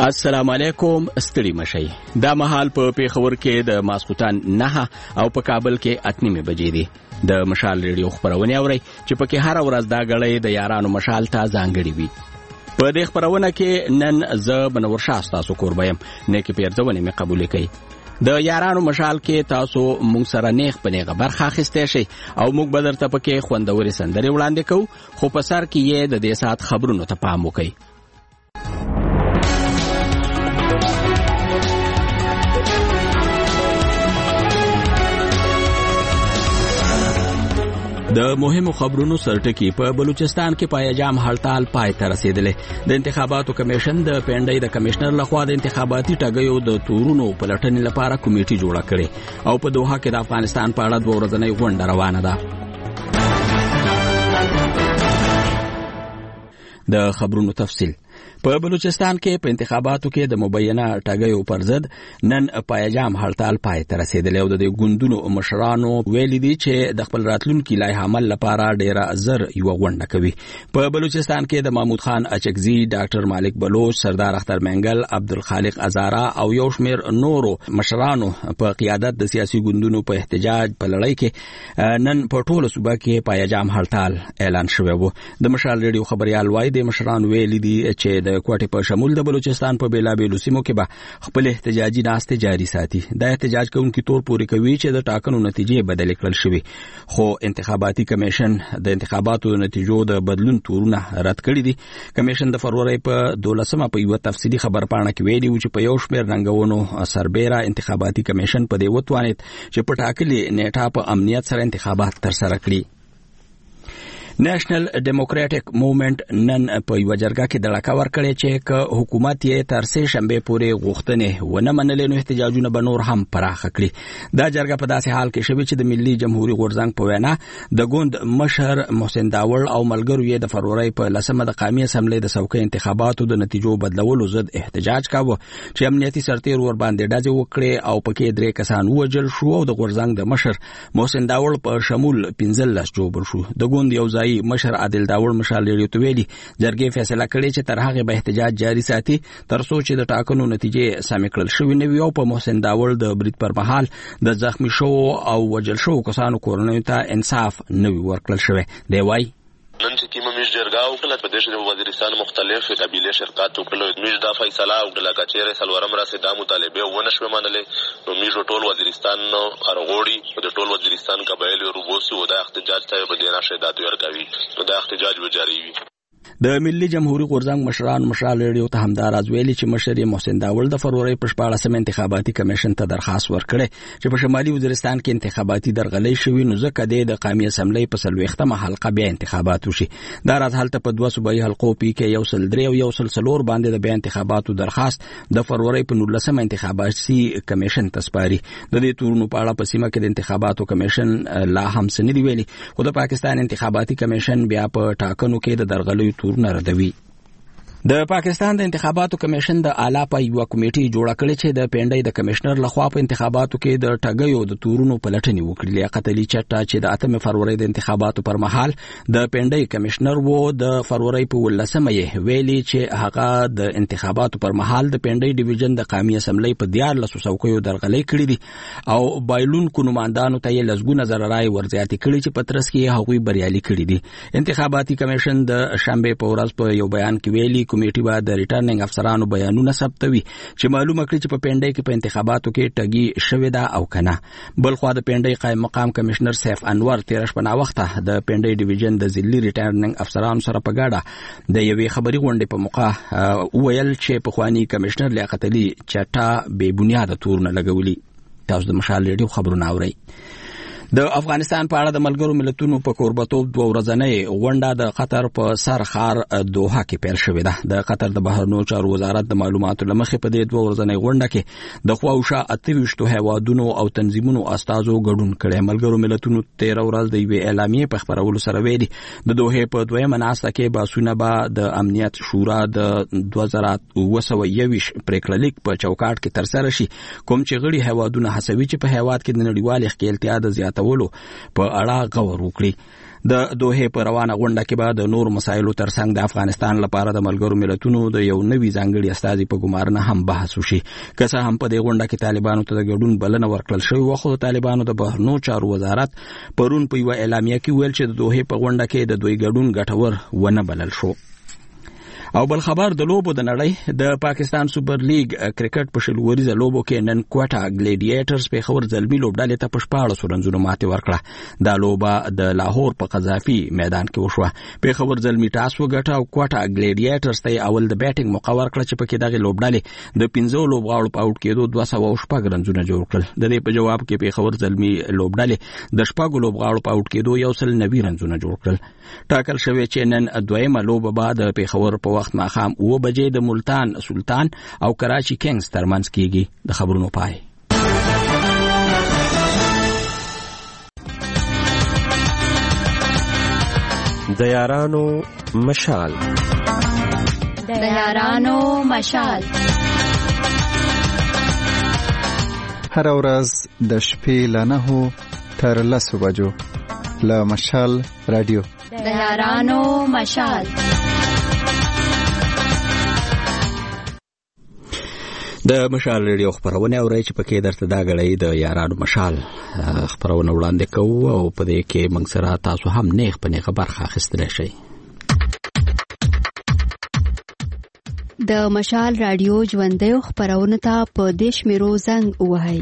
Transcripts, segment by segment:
السلام علیکم. ستړي مشئ. دا مهال په پیښور کې د ماسخوتن 9 او په کابل کې 8 بجې دي. د مشال ریډیو خبرونه اوري چې پکې هر ورځ دا غړې د یارانو مشال ته ځانګړي وي. په دې خبرونه کې نن ز بنور شاه تاسو قربایم نه کې پیرځونه مې قبول کړي. د یارانو مشال کې تاسو مونږ سره نیغ په نیغه برخه اخیسته شي او موږ بدر ته پکې خوندوري سندري وړاندې کوو، خو په سر کې یې د دې سات خبرونو ته پام وکړئ. د مهمو خبرونو سرټکی په بلوچستان کې پایجام هړتال پای ته رسیدلې. د انتخاباتو کمیشن د پینډای د کمشنر لخوا د انتخاباتي ټاګیو د تورونو پلټنې لپاره کمیټي جوړه کړې او په دوحه کې د افغانستان په اړه 2 ورځنۍ غونډه روانه ده. د خبرونو تفصیل. په بلوچستان کې په انتخاباتو کې د مبینه ټاګیو پر ضد نن پایجام هړتال پای ته رسیدلی او د ګوندونو مشرانو ویلي دي چې د خپل راتلونکي لایحه عمل لپاره ډیره زر یو غونډه کوي. په بلوچستان کې د محمود خان اچکزي، ډاکټر مالک بلوچ، سردار اختر منګل، عبدالخالق ازارا او یو شمیر نورو مشرانو په قیادت د سیاسي ګوندونو په احتجاج په لړۍ کې نن په ټوله صوبه کې پایجام هړتال اعلان شوی و. د مشال ریډیو خبريال وای د مشرانو ویلي دي چې د کوټې په شمول د بلوچستان په بیلابیلو سیمو کې به خپل احتجاجي ناستې جاري ساتي. دا احتجاج کوونکي تور پورې کوي چې د ټاکنو نتیجې بدل کړل شوي، خو انتخاباتي کمیشن د انتخاباتو نتیجو د بدلون تورونه رد کړي دي. کمیشن د فروری په 12 په یو تفصیلي خبرپاڼه کې ویلي و چې په یو شمېر رنګونو سربېره انتخاباتي کمیشن په دې وتوانید چې په ټاکلي نیټه په امنیت سره انتخابات ترسره کړي. نېشنل ډیموکراټک موومېنټ نن په یو جرګه کې دړکه ورکړې چې حکومت یې تر سه شنبه پورې غوښتنې ونه منلې نو احتجاجونه به نور هم پراخ کړي. دا جرګه په داسې حال کې شوی چې د ملي جمهوریت غورځنګ په وینا د ګوند مشر محسن داوړ او ملګرو یې د فروری په 10 د قومي اسمبلی د څوکۍ انتخاباتو د نتیجو بدلولو ضد احتجاج کاوه چې امنیتي سرتیر ور باندې ډزې وکړي او پکې 3 کسان وژل شو او د غورځنګ د مشر محسن داوړ په شمول 15 جوړ شو. د ګوند یو ځای مشر عادل داوړ مشال لري تو ویلي جرګې فیصله کړې چې تر هغه به احتجاج جاري ساتي تر څو چې د ټاکنو نتیجې سم کړل شوې نه وي او په محسن داوړ د برید پر مهال د زخمی شو او وجل شو کسانو کورنۍ ته انصاف نه وي ورکړل شوی. دی وای نن چې کومه میش جرګه وکړه په دیش د وزیرستان مختلف قبیله شرکت وکړه، میش دا فیصله وکړه چې سلورم راسي د مطالبه ونه شو منلې نو میش ټول وزیرستان ارغوړي د ټول وزیرستان قبایل روبوسي او د احتجاج ته به دینه شهادت ورکوي نو د احتجاج به جاری وي. د ملي جمهوریت غورځنګ مشران مشال ریډیو ته همدار از ویلي چې مشر محسن داوړ د فروری په 14 انتخاباتي کمیشن ته درخواست ورکړي چې په شمالي وزیرستان کې انتخاباتي درغلۍ شوي نو ځکه د قومي اسمبلی په 40مه حلقه بیا انتخابات وشي. دا راز حالت په 2 صوبایي حلقو کې یو سل 3 او یو سل 4 باندې د بیا انتخاباتو درخواست د فروری په 19 انتخاباتي کمیشن ته سپاري. د دې تورونو په اړه په سیمه کې د انتخاباتو کمیشن لا هم سندي ویلي، خو د پاکستان انتخاباتي کمیشن بیا په ټاکنو کې د درغلۍ تورونه ردوي. د پاکستان د انتخاباتو کمیشن د اعلی په یو کمیټي جوړه کړې چې د پینډای د کمشنر لخوا په انتخاباتو کې د ټاګیو د تورونو پلټنې وکړي. لیاقت علي چټا چې د 8 فروری د انتخاباتو پر مهال د پینډای کمشنر وو د فروری په 18 یې ویلي چې هغه د انتخاباتو پر مهال د پینډای ډیویژن د قومي اسمبلی په 14 څوکیو درغلۍ کړې دي او بایلون کو نمائندانو ته یې لزګونه زر رای ورزیاتې کړي چې پترس کې هغوی بریالي کړي دي. انتخاباتي کمیشن د شنبه په ورځ په یو بیان کې ویلي کمیټي به د ریټرنینګ افسرانو بیانونه ثبتوي چې معلومه کړي چې په پینډای کې په انتخاباتو کې ټګي شوې ده او کنه. بل خو د پینډای قائم مقام کمشنر سیف انور 13 په وخته د پینډای ډیویژن د ځلي ریټرنینګ افسرانو سره په ګډه د یوې خبري غونډې په موقع ویل چې په خواني کمشنر لیاقت علي چټا بے بنیاد تورونه لګولي. تاسو د مشال ریډیو خبرونه اورئ. د افغانستان په اړه د ملګرو ملتونو په کوربتوب 2 ورځنۍ غونډه د قطر په سر ښار دوحه کې پیل شوې ده. د قطر د بهرنیو چارو وزارت د معلوماتو لمخې په دې 2 ورځنۍ غونډه کې د خواوشا 28 هیوادونو او تنظیمونو استازو ګډون کړي. ملګرو ملتونو 13 ورځ د یوې اعلامیې په خبرولو سره ویلي د دوحه په 2مه ناسته کې باسونه به د امنیت شورا د 2021 پریکړلیک په چوکاټ کې ترسره شي، کوم چې غړي هیوادونه هڅوي چې په هیواد کې د نړیوال ښکېلتیا د زیاتولو په اړه غور وکړي. د دوحه په روانه غونډه کې به د نور مسایلو ترڅنګ د افغانستان لپاره د ملګرو ملتونو د یو نوي ځانګړي استازي په ګمارنه هم بحث وشي. که څه هم په دې غونډه کې طالبانو ته د ګډون بلنه ورکړل شوې وه، خو د طالبانو د بهرنیو چارو وزارت پرون په یوه اعلامیه کې ویل چې د دوحه په غونډه کې د دوی ګډون ګټور ونه بلل شو. او بل خبر د لوبو د نړۍ د پاکستان سوپر لیگ کرکټ په شلوريزه لوبو کې نن کوټا ګلیډیټرز په خبر زلمی لوبډالې ته په 14 رنزونو ماتې ورکړه. دا لوبه د لاهور په قذافي میدان کې وشوه. په خبر زلمی ټاس وګټه او کوټا ګلیډیټرز ته اول د بیټینګ موقع ورکړه چې په کې دغه لوبډالې د 15 لوبغاړو په اوټ کېدو 206 رنزونه جوړ کړل. د دې په جواب کې په خبر زلمی لوبډالې د 15 لوبغاړو په اوټ کېدو 190 رنزونه جوړ کړل. ټاکل شوی چې نن دویمه لوبه بعد په خبر په وخت ماخام 9 بجې د ملتان سلطان او کراچي کینګز ترمنځ کیږي. د خبرونو پای. د یارانو مشال. د یارانو مشال. هر ورځ د شپې له 9 تر 10 بجو له مشال رادیو. د یارانو مشال. د مشال ریډیو خبرونه اورئ چې پکې درته دا غړې د یارانو مشال خبرونه وړاندې کوو او په دې کې موږ سره تاسو هم نیغ په نیغه برخه اخیستلی شئ. د مشال رادیو ژوندۍ خبرونه ته په دیش میرو زنګ وهاي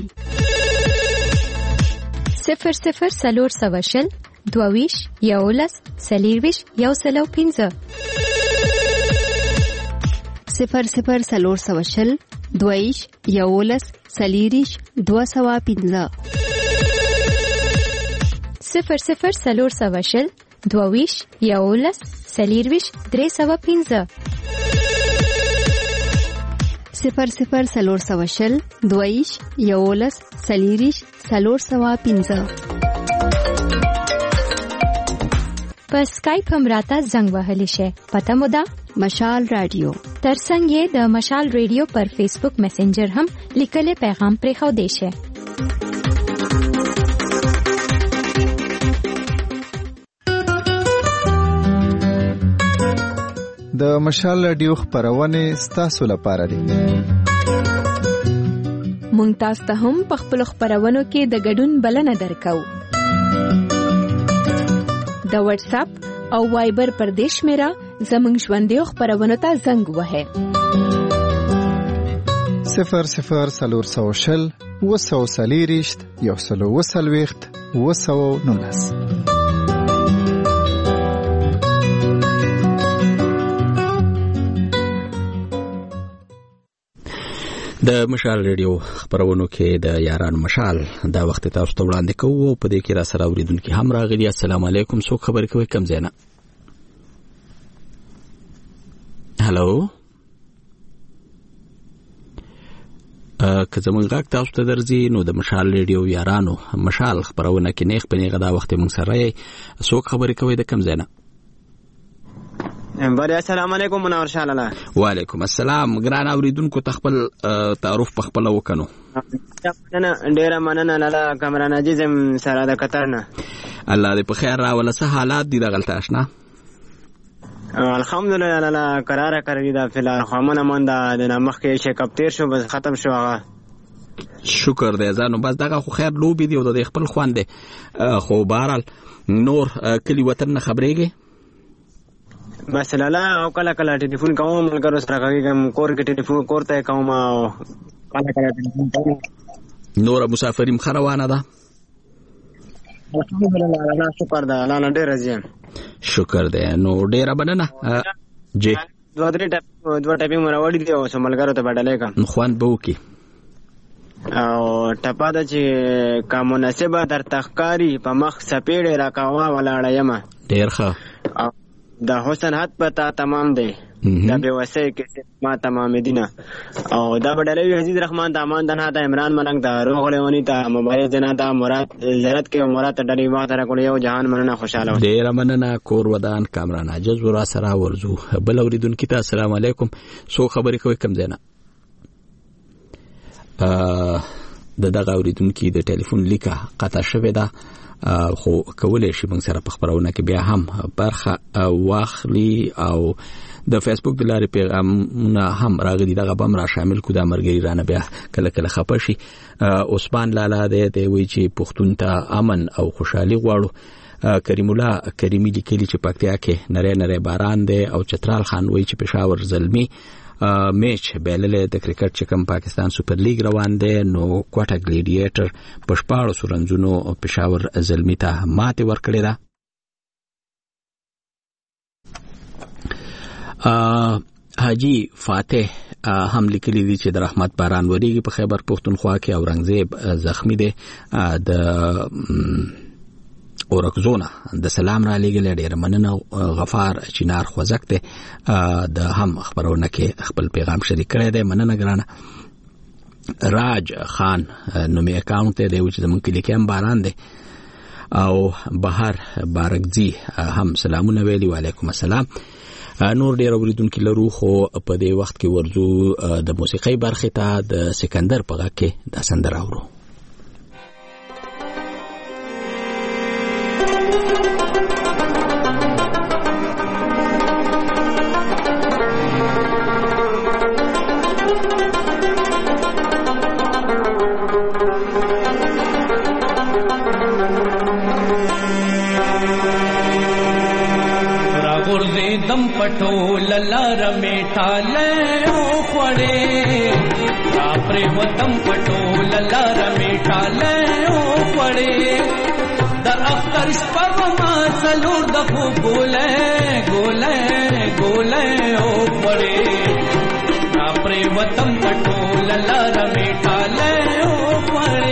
00 سواشل 22 یولس سلیرویش یو سلو 15 00 سواشل 22 یولس سلیریش 215 00 سواشل 22 یولس سلیرویش 315 00 سواشل 22 یولس سلیریش 315 په سکایپ هم راته زنګ وهلی شي. پته مو ده مشال رادیو. ترڅنګ یې د مشال رادیو پر فیسبوک میسنجر هم لیکلي پیغام پرې خو دی شي. د مشال رادیو خبرونه ستاسو لپاره دي. مونږ تاسو ته هم په خپل خبرونو کې د ګډون بلنه درکو. د واتس اپ او وایبر پر دیش میرا زمنګ ژوندۍ خبرونه ته زنګ وهه 00 وسوسلیریشت یو سلو وسلويخت وسو نونس. د مشال ریډیو خبرونو کې د یارانو مشال دا وخت تاسو ته وړاندې کوو او په دې کې را سره اوریدونکو هم راغلي. السلام علیکم. څوک خبرې کوي؟ کوم ځای نه؟ هالو که زمونږ غږ تاسو ته درځي نو د مشال ریډیو یارانو مشال خبرونه کې نیغ په نیغه دا وخت موږ سره یې. څوک خبرې کوي؟ د کوم ځای نه؟ بله السلام علیکم منور شاه لاله. وعلیکم السلام. ګران اوریدونکو ته خپل تعارف په خپل وکنو. ډیره مننه لاله. کامران عزیزم سره د قطر نه. الله دې په خیر راوله. څه حالات دي دغلته آشنا؟ الحمدلله لاله قراره کړی دا فلال خامنه منده د نامخ کې چیکاپ تیر شو بس ختم شو. هغه شکر دې ځانو بس دغه خو خیر لوبي دی او د خپل خوانده خو بهرال نور کلی وطن نه خبرېږي بس لاله. او کله کله ټلیفون کوم ملګرو سره کوم کور کې ټلیفون کوړته کوم او کله کله ټلیفون کوم. نور مسافریم خروانه ده؟ الحمدلله لاله شکر ده لاله ډیر زیان. شکر ده. نو ډیر مننه. جی دوه ټاپینګ مراوړی دی او سملګرو ته بدلې کا خوان بوکي او ټپا د چې کا مناسبه در تخکاری په مخ سپېړې راکاوه ولاړه یم. ډیر ښه. دا حسن حد پتا تمام دی دا به وسه کې ما تمام دینه او دا بدلوي عزیز رحمان د امان دنا د عمران ملنګ د روغلونی ته موبایل جنا د مراد زرت کې مراد ډری ما تر کول یو جهان مننه خوشاله. ډیر مننه. کور ودان کامران عجز ورا سره ورزو. بل اوریدونکو ته السلام علیکم. سو خبرې کوي کوم ځای نه؟ د دغه اوریدونکو د ټلیفون لیکه قطع شوې ده خو کولای شي موږ سره په خبرونه کې بیا هم برخه واخلي او د فیسبوک د لارې پیغامونه هم راغلي دغه بم را شامل کو د مرګري رانه بیا کله کله خپه شي. عثمان لالا دی وی چې پښتون ته امن او خوشحالي غواړو. کریم الله کریمی لیکلی چې پکتیا کې نری باران دی او چترال خان وی چې پېښور زلمی میچ بیلله د کرکټ چې کوم پاکستان سپر لیګ روان دی نو کوټه ګلیډیټر په 14 رنزونو پېښور زلمی ته ماته ورکړې ده. حاجی فاتح هم لیکلی دی چې د رحمت باران وریږي په خیبر پښتونخوا کې او رنگزیب زخمی دی د اورکزونه د سلام را لګل ډیر مننه. غفار چینار خوځک دی د هم خبرونه کې خپل پیغام شریک کړی دی مننه ګرانه. راج خان نومي اکاونټ دی چې زمونږ کې لیکم باران دی او بهر بارکزی هم سلامونه ویلي وعلیکم السلام. نور ډیر اوریدونکو لرو خو په دې وخت کې ورزو د موسیقي برخه ته د سکندر په غږ کې د سندره اورو. दम पटोल लर मेठाले ओ खड़े रापरे वतम पटोल लर मेठाले ओ खड़े द अख्तर पवमा सलूर द गोले गोले गोले ओ खड़े रापरे वतम पटोल लर मेठाले ओ खड़े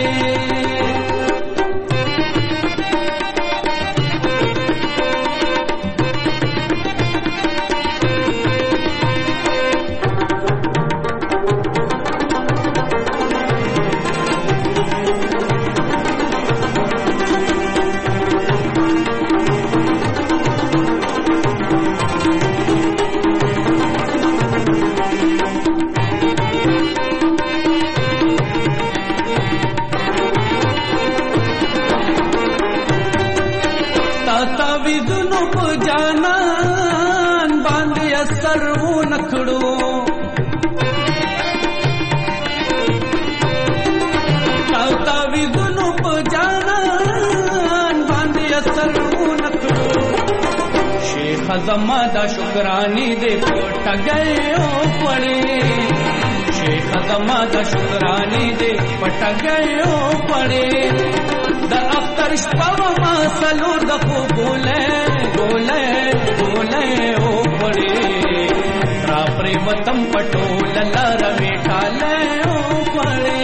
ज़मादा शुक्रानी दे पट गए ओ पड़े शेख ज़मादा शुक्रानी दे पट गए ओ पड़े द अख्तर पवमा सलूर द गोले गोले गोले ओ पड़े रापरे वतम पटोल लर मेठाले ओ पड़े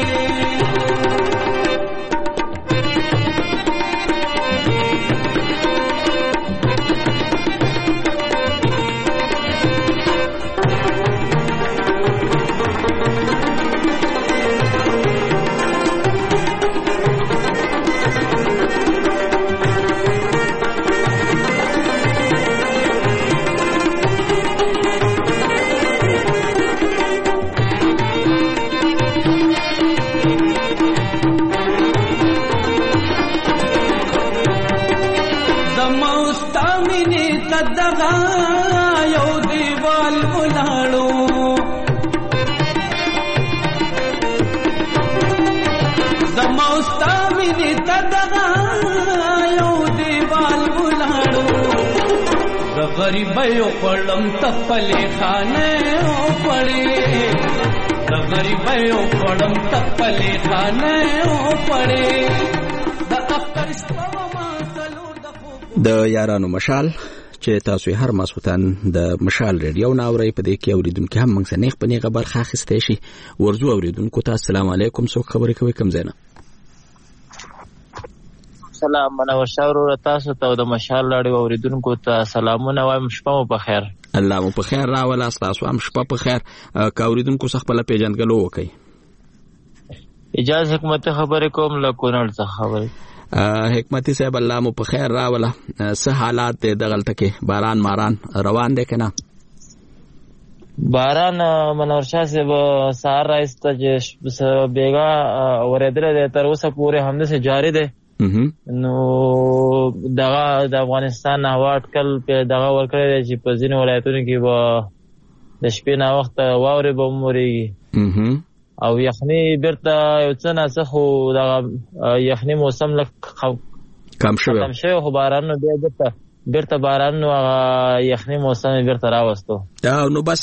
गरीबयो पड़म तपले खाने ओ पड़े गरीबयो पड़म तपले खाने ओ पड़े د یارانو مشال چې تاسو هر ماسوتن د مشال ریډیو ناوړی په دې کې اوریدونکو هم موږ سنیخ په نیغه برخه اخیسته شي. ورزو اوریدونکو ته السلام علیکم څوک خبرې کوي کوم زینه سلام منور شاورو تاسو ته د مشال راډیو اوریدونکو ته سلامونه وایم شپه مو په خیر. الله مو په خیر راول تاسو هم شپه په خیر. کا اوریدونکو څخه خپل پیژندګلو وکي اجازه حکمت خبرې کوم له کونړ څخه خبرې حکمتي صاحب الله مو په خیر راول څه حالات دغلته کې باران ماران روان دي کنه باران منور شاه صاحب سهار راځته چې بیګا ورېدل دي تر اوسه پورې همده سه جاری دي. نو دغه د افغانستان هوا اټکل په دغه ورکړی چې په ځینو ولایتونو کې به د شپې نه وخت واورې به ومورېږي او یخني بیرته یو څه نه خو دغه یخني موسم لږ کم شوی خو باران بیا بیرته باران نو یخني موسم بیرته راوستو. نو بس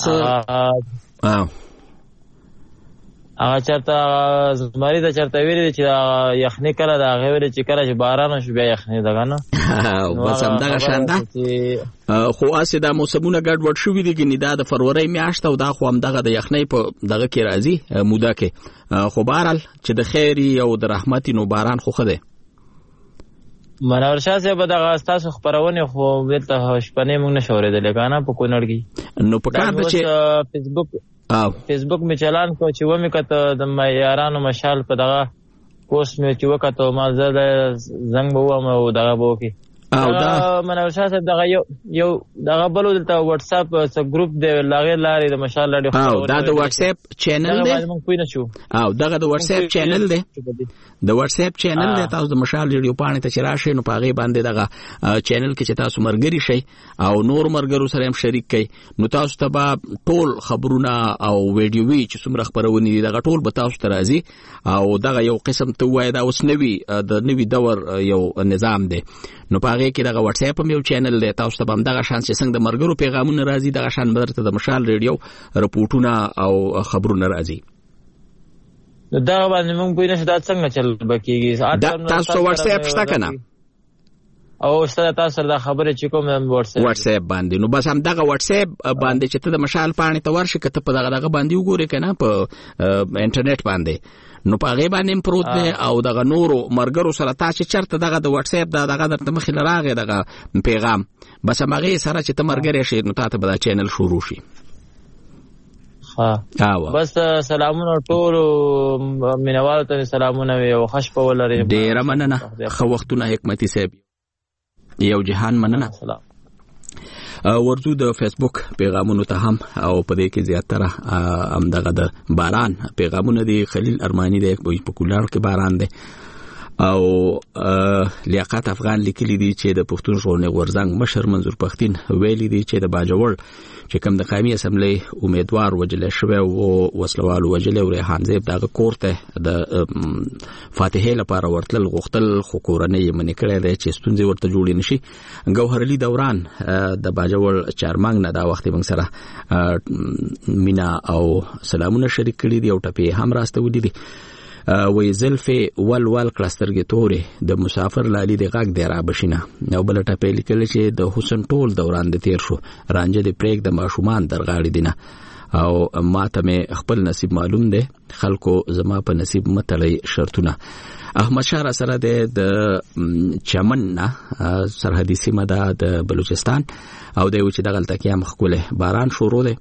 هغه چرته زمری د چرته ویلي چې یخني کله د هغه ویلي چې کله چې باران شو بیا یخني دغه نه بس همدغه شان ده. خو اسې دا موسمونه ګډوډ شوي دي ګنې دا د فروری میاشت او دا خو همدغه د یخنۍ په دغه کې راځي موده کې. خو بهرحال چې د خیري او د رحمتي نو باران خو ښه دی. منور شاه صاحب دغه ستاسو خپرونې خو دلته شپنې موږ نشو اورېدلی که نه په کونړ کې. نو په کار ده چې فیسبوک مې چلان کو چې ومې کته د یارانو مشال په دغه پوسټ مې چې وکته ما زه د زنګ به ووم او دغه به وکړي. منور شاه صاحب دغه یو دغه بل دلته واتس اپ ګروپ دی لاغې لارې د مشال راډیو دا د واتس اپ چینل دی او دغه د واتس اپ چینل دی د واتس اپ چینل دی. تاسو د مشال ریډیو پاڼې ته چې راشئ نو په هغې باندې دغه چینل کې چې تاسو ملګري شئ او نور ملګرو سره هم شریک کړئ نو تاسو ته به ټول خبرونه او ویډیوي چې څومره خپرونې دي دغه ټول به تاسو ته راځي او دغه یو قسم ته ووایه دا اوس نوي دور یو نظام دی. نو په هغې کې دغه واتس اپ هم یو چینل دی. تاسو ته به همدغه شان چې څنګه د ملګرو پیغامونه راځي دغه شان به درته د مشال ریډیو رپورټونه او خبرونه راځي. دغه باندې موږ پوه نه شو دا څنګه چل به کېږي. تاسو واتس اپ شته که نه؟ او شته تاسو سره دا خبرې چې کوم واتس اپ باندې نو بس همدغه واتس اپ باندې چې ته د مشال پاڼې ته ورشې که ته په دغه باندې وګورې که نه په انټرنیټ باندې نو په هغې باندې هم پروت دی او دغه نورو ملګرو سره تا چې چېرته دغه د واتس اپ دغه درته مخې له راغی دغه پیغام بس همهغې سره چې ته ملګری شې نو تا ته به دا چینل شروع شي. بس سلامونه ټولو مینوالو ته سلامونه وي او ښه شپه ولرئ. ډېره مننه. ښه وختونه حکمتي صاحب. یو جهان مننه. ورځو د فیسبوک پیغامونو ته هم او په دې کې زیاتره همدغه د باران پیغامونه دي. خلیل ارمانی دی په کولار کې باران دی او لیاقت افغان لیکلی دی چې د پښتون ژغورنې غورځنګ مشر منظور پښتین ویلي دی چې د باجوړ چې کوم د قومي اسمبلی امیدوار وجلی شوی او وسلوالو وجلی او ریحان زیب دغه کور ته د فاتحې لپاره ورتلل غوښتل خو کورنۍ یې منې کړی دی چې ستونزې ورته جوړې نشي. ګوهرعلي دوران د باجوړ چارمنګ نه دا وخت موږ سره مینا او سلامونه شریک کړي دي او ټپې هم راستولي دي. وی زلفې ول کلسترګې تورې د مسافر لالي د غږ دی را بشینه او بله ټپې لیکلې چې د حسن ټول دوران د تیر شو رانجه د پریک د ماشومان در غاړې دینه او ما ته مې خپل نصیب معلوم دی خلکو زما په نصیب متړی شرطونه. احمد شاه سره د چمن نه سرحدي سیمه ده د بلوچستان او دی چې دغلته کې هم ښکلی باران شروع دی.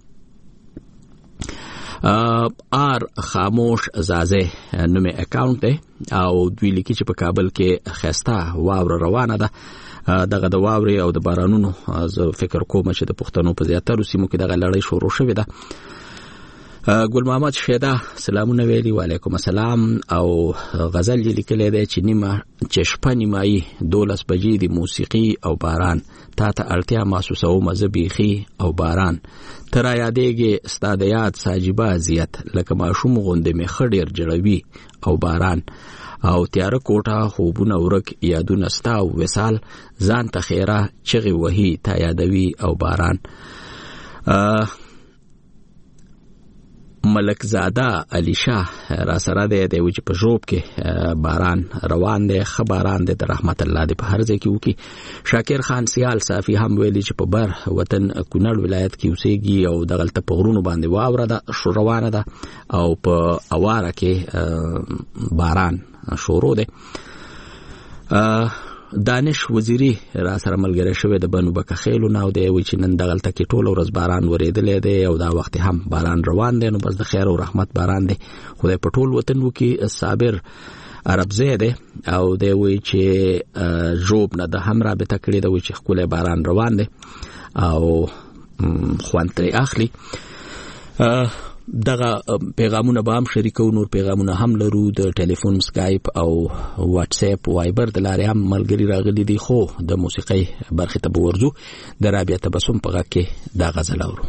خاموش زازه نومي اکاونټ دی او دوی لیکي چې په کابل کې خسته واوره روانه ده. دغه د واورې او د بارانونو زه فکر کوم چې د پښتنو په زیاترو سیمو کې دغه لړۍ شروع شوې ده. ګل محمد شیدا سلامونه ویلي وعلیکم السلام او غزل یې لیکلی دی چې شپه نیمایي 12 بجې د موسیقي او باران تا ته اړتیا محسوسومه زه بیخي او باران ته را یادېږې ستا د یاد ساجیبه زیات لکه ماشوم غوندې مې ښه ډېر جړوي او باران او تیاره کوټه خوبونه ورک یادونه ستا او وصال ځان ته خیره چغې وهي تا یادوي او باران. ملک زاده علی شاه را سره دی چې په ژوب کې باران روان دی ښه باران دی د رحمت الله دی په هر ځای کې وکړي. شاکر خان سیال صافي هم ویلي چې په بر وطن کونړ ولایت کې اوسېږي او دغلته په غرونو باندې واوره ده روانه ده او په اواره کې باران شروع دی. دانش وزیری را سره ملګری شوی د بنو بکه خیلو نه او دی وی چې نن دغلته کې ټول ورځ باران ورېدلی دی او دا وخت هم باران روان دی نو بس د خیر او رحمت باران دی خدای په ټول وطن وکړي. صابر عربزی دی او دی وی چې ژوب نه د هم رابطه کړې ده وی چې ښکلی باران روان دی او خوند ترې اخلي. دغه پیغامونه به هم شریکو، نور پیغامونه هم لرو د ټلیفون، سکایپ او واتس اپ، وایبر د لارې هم ملګری راغلي دي. خو د موسیقۍ برخې ته به ورځو. د رابعه تبسم په غږ کې دا غزل اورو.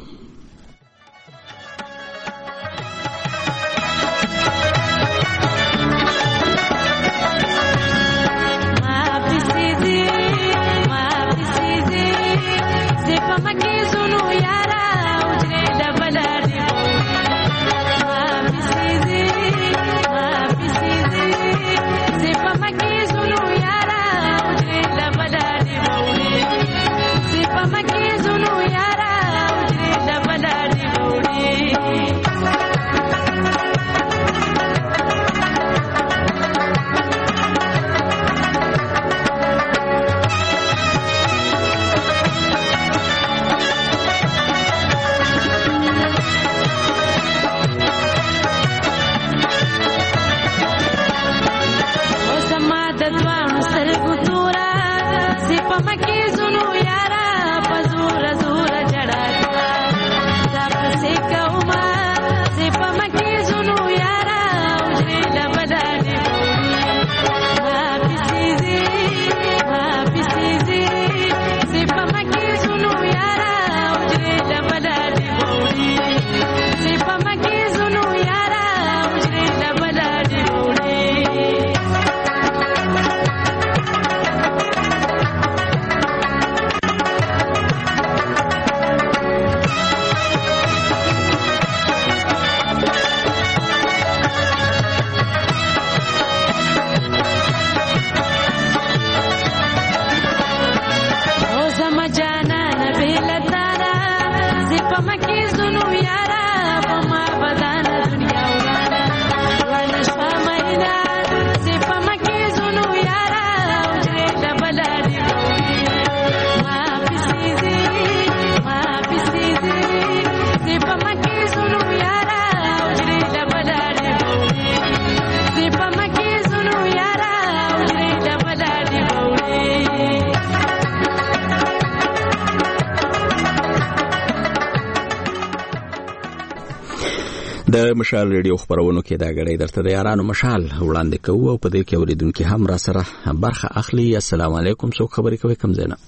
د مشال ریډیو خبرونو کې دا غړي درته د یارانو مشال وړاندې کوو او په دې کې اوریدونکو هم را سره برخه اخلي. السلام علیکم، څوک خبرې کوي؟ کوم ځای نه؟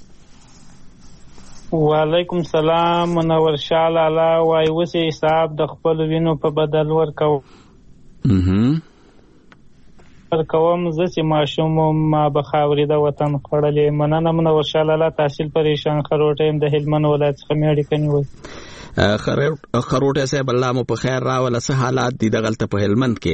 وعلیکم السلام. منور شال الله وای وسی صاحب د خپل وینو په بدل ورکو ورکوم زه چې ماشوم ما بخاوري د وطن خړلې. مننه منور شال الله. تحصیل پریشان خروټیم د هلمند ولایت څخه میړی کني وای. خروټه صاحب الله مو په خیر راوله. څه حالات دي دغلته په هلمند کې؟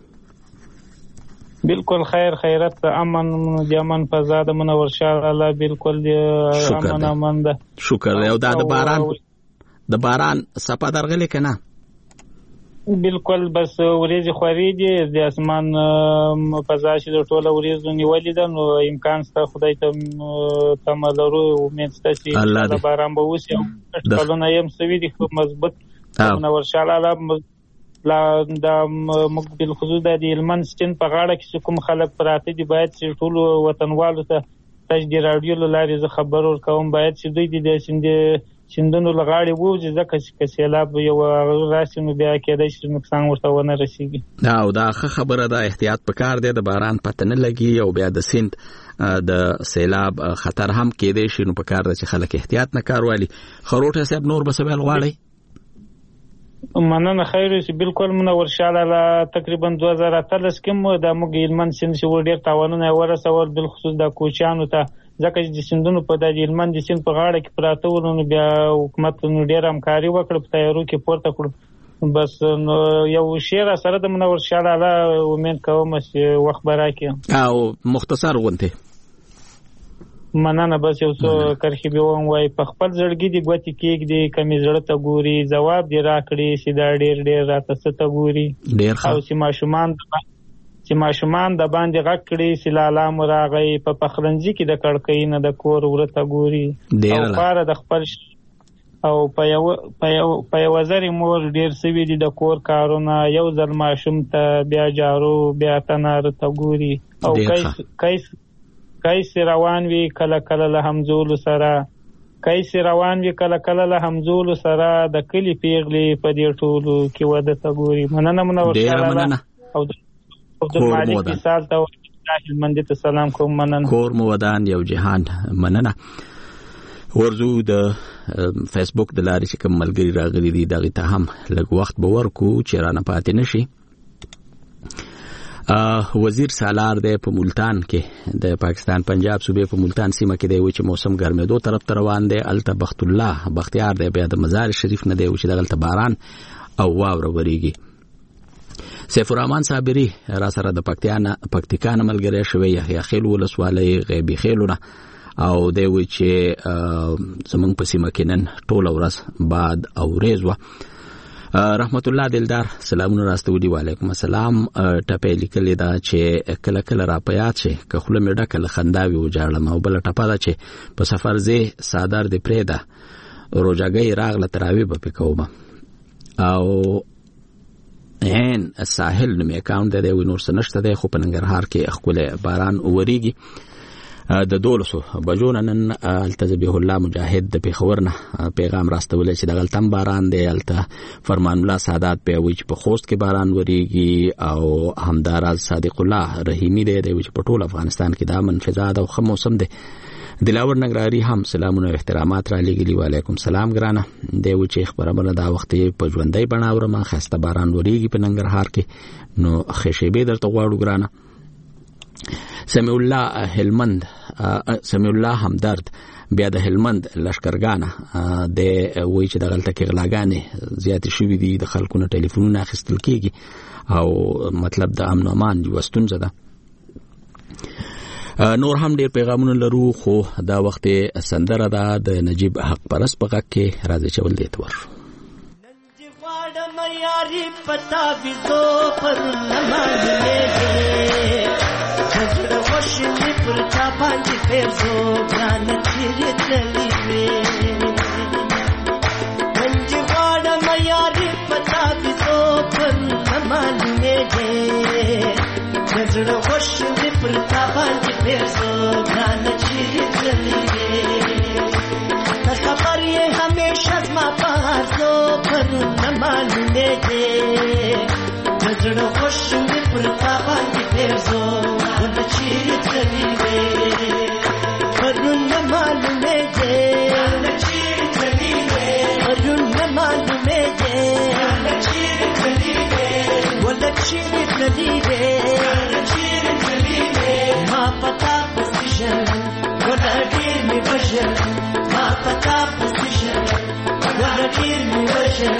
بالکل خیر، خیرت، امن، امن فضا د منور شاه الله بالکل امن ده. شکر دی. او دا د باران صفه درغلي کنه؟ بالکل بس ورېځې خوري دي د اسمان فضا چې د ټوله ورېځو نیولې ده، نو امکان شته خدای ته تمه لرو، امید شته چې د باران به وشي. کلونه یې هم سوي دي خو مضبوط منور شاه الله لا د موږ بالخصوص د هلمند سټین په غاړه کې کوم خلک پراته دي باید چې ټول وطنوالو ته تاسو د رادیو له لارې زه خبر ورکوم باید چې دوی د سیندونو لغاړي ووځي ځکه چې سیلاب یو راشي نو بیا کېدای شي نقصان ورته ونه رسیږي. او دا ښه خبره ده، احتیاط پکار دی، د باران پته نه لګي او بیا د سیند د سیلاب خطر هم کېدای شي، نو پکار ده چې خلک احتیاط نه کار والی. خروټه صاحب نور به څه ویل غواړئ؟ مننه خیر چې بالکل منور شاه الله تقریبا 2013 کې مو د موږ هلمند سیند چې ډېر تاوانونه ورسول بالخصوص د کوچیانو ته ځکه چې د سیندونو په د هلمند سیند په غاړه کې پراته ول نو بیا حکومت نو ډېر همکاري وکړه په تیارو کې پورته کړو. بس نو یو شعر سره د منور شاه الله امید کوم چې وخت براکې او مختصر غونته مننه بس یو څو کرخي به وای په خپل زړګي دی ګوتی کېګ دی کمی زړه ته ګوري جواب دی راکړي چې دا ډېر راته ست ګوري او چې ماشومان د باندې غږ کړي چې لالا مراغي په پخلنځي کې د کړکۍ نه د کور ورته ګوري او پاره د خپل او په یو وزر مور ډېر سوي دي د کور کارونه یو ځل ماشوم ته بیا جارو بیا تنار ته ګوري او کیس روان وی کله کله له همزول سره کیسې روان وي کله کله له همزولو سره د کلي پیغلې په دې ټولو کې واده ته ګوري. مننه منور مننه او د مالک مثال ته هلمند ته سلام کوم. مننه. کور مو ودان یو جهان. مننه. ورزو د فیسبوک د لارې چې کوم ملګری راغلي دي دغه ته هم لږ وخت به ورکو چې رانه پاتې نشي. وزیر سالار د په ملتان کې د پاکستان پنجاب صوبې په ملتان سیمه کې دی چې موسم ګرمېدو طرف ته روان دی. الته بخت الله بختیار دی بیا د مزار شریف نه دی چې دغه باران او واوره وریږي. سیف الرحمن صابری را سره د پکتیکا نه ملګری شوی یحیی خیل ولسوالۍ غیبی خیلونه او دی وی چې زمونږ په سیمه کې نن ټول ورځ باد او ریز و. رحمت الله دلدار سلامونه راستودي. وعلیکم السلام. ټپې لیکلې دا چې کله کله را پیات شي که خله مې ډکه له خنداوي وجاړم او بل ټپه دا چې په سفر زه صادر دی پرېدا روزګي راغله تراوی په کوم او ان ساحل نومي اکاونټ دی نور سنشته دی خو په ننګرهار کې خپل باران وریږي. د 12 بجو نن التزبیح الله مجاهد د پیښور نه پیغام راستول چې د غلطم باران دی. الته فرمان الله سادات په وچ په خوست کې باران وریږي او همداراز صادق الله رحیمی دی چې په ټول افغانستان کې دا منفذات او خم موسم دی. دلاور نګراری هم سلامونه او احترامات را لګلی. وعلیکم السلام ګرانه. دی چې خبرونه دا وخت په ژوندۍ بڼاوره ما خسته باران وریږي په ننګرهار کې نو خشبې درته غواړو ګرانه. سمیع الله هلمند سمیع الله همدرد بیا د هلمند لشکرګانه د وای چې دغلته کې غلاګانې زیات شوې دي د خلکو نه ټلیفونونه اخیستل کیږي او مطلب د امن و امان یو ستونزه ده. نور هم ډیر پیغامونه لرو خو دا وخت سندره ده د نجیب حق پرست په غږ کې راځي چې ول دې تور یاری پتا بھی تو پر نمانے جھڑ وشنی پر چا پانچ پھر سو جان چیری چلی وے گنج واڑ میاری پتا بھی تو پر نمانے جھڑ وشنی پر چا پانچ پھر سو جان چیری چلی وے خبر یہ ہمیشہ ما پاسو پر نہ معلومے دے نظر خوش میں پرتا باندې پیسو ول چیر چلی وے پر نہ معلومے دے چیر چلی وے پر نہ معلومے دے چیر چلی وے ول چیر چلی وے چیر چلی وے ما پتا پوزیشن ول دیر می بشر ما پتا پوزیشن ول دیر می بشر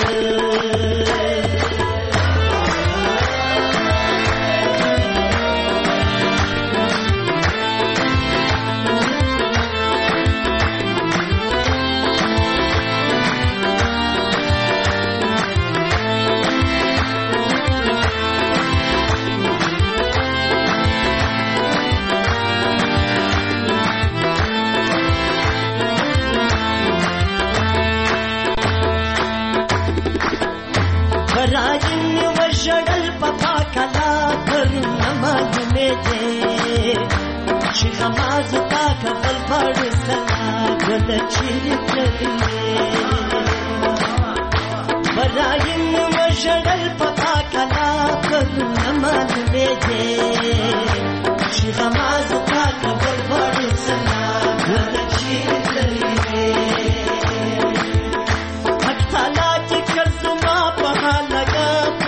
شړل پپا کلا پر نماز میں دے شیخ نماز تا کفل پڑ سلا گل چیر چلی براین و شړل پپا کلا پر نماز میں دے شیخ نماز تا کفل پڑ سلا گل چیر چلی اکتالا چکر زما پہا لگا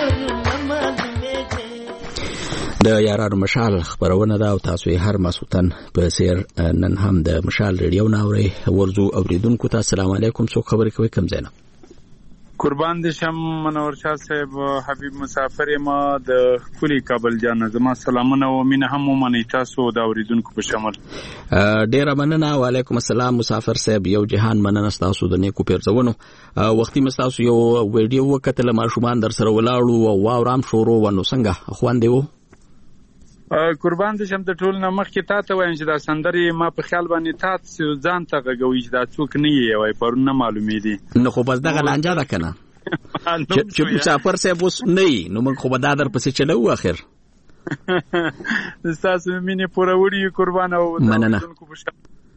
د یارانو مشال خبرونه دا او تاسو هر مسوتن په سیر نن هم د مشال ریډیو ناوري ورزو اوریدونکو ته السلام علیکم څو خبرې کوي کم زینه قربان دې شم منور شاه صاحب حبیب مسافر ما د کلی کابل جان زما سلامونه او مینه هم ومني تاسو د اوریدونکو په شمول ډیر مننه وعلیکم السلام مسافر صاحب یو جهان مننه تاسو د نیکو پیرزونو وختي مستاسو یو ویډیو وکټل ما شومان در سره ولاړو او واورام شروع ونو څنګه خوان دیو قربان دې شم د ټول نه مخ کې تاسو وایم چې دا سندري ما په خیال باندې تاسو ځان ته غوي چې دا څوک نه یې وای پرونه معلومې دي نو خو بس دغه لانجه ده کنه چې مسافر صاحب اوس نه نو موږ خو به دا در پسې چلو اخر تاسو مینه پوره وړي قربان او مننه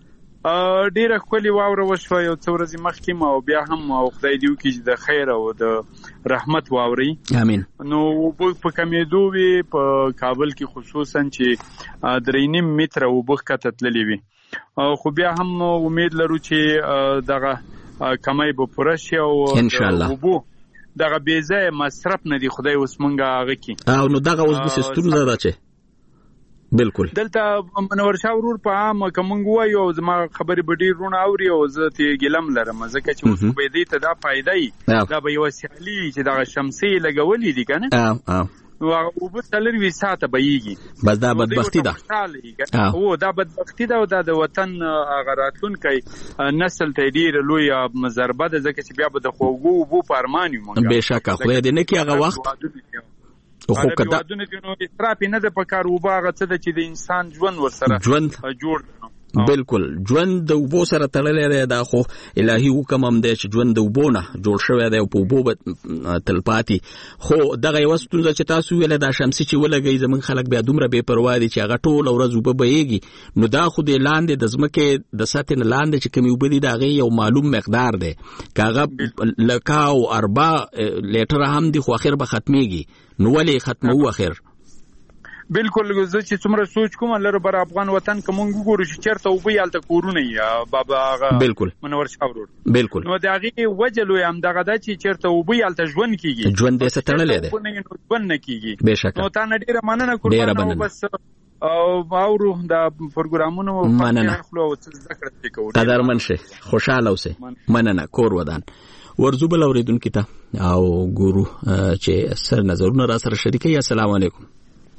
ډیره ښکلې واوره وشوه یو څو ورځې مخکې او بیا هم خدای دې وکړي چې د خیر او د رحمت واوري امين. نو په کمیدو وی په کابل کې خصوصا چې 3.5 متره وبخ کته تللې وي خو بیا هم امید لرو چې دغه کمای به پوره شي او ان شاء الله دغه بیزه مصرف نه دی خدای اوس مونږه هغه کې او نو دغه اوس د ستونزه ده چې بالکل دلته منور شاه ورور په عام کومنګ وایو زما خبرې به ډیر رونه اوري او زه ته ګلم لرم ځکه چې اوس به دې ته دا فائدې دا به یو سیالي چې دا شمسي لګولې دي کنه او په تلری ساته بهيږي بس دا بدبختی ده او دا بدبختی ده او د وطن غراتون کوي نسل ته ډیر لوی ضربه ده ځکه چې بیا به د خوګو بو پرمانی مونږ به شک خو دې نه کی هغه وخت خو کدا د نو اسراف نه د پکار وباغه څه د چې د انسان ژوند ورسره جوړ بالکل ژوند د وبو سره تړلې دی دا خو الهي حکم هم دی چې ژوند د وبو نه جوړ شوی دی او په وبو تلپاتي خو دغه یو ستونزه چې تاسو ویل دا شمسي چې ولګي زمون خلک بیا دومره بے پروا دي چې هغه ټول ورځ وبو بهيږي نو دا خو د لاندې د زمکه د ساتن لاندې چې کوم وبدي دا غي یو معلوم مقدار دی کاغه لکاو 4 لیټر هم دي خو اخر به ختميږي نو ولې ختمو اخر بالکل زه چې څومره سوچ کوم لره بر افغان وطن کوم ګورو چې چیرته او بیالته کورونه یا بابا هغه بالکل منور شاورور بالکل نو دا غي وجلو هم دغه د چې چیرته او بیالته ژوند کیږي ژوند دې ستړلې ده ژوند نه کیږي بشک نو تا نه ډیره مننه کوم بس او اورو دا پروګرامونو مننه قدرمن شه خوشاله اوسه مننه کور ودان ورزو بل اوریدونکو ته او ګورو چې سر نظرونه را سره شریکي السلام علیکم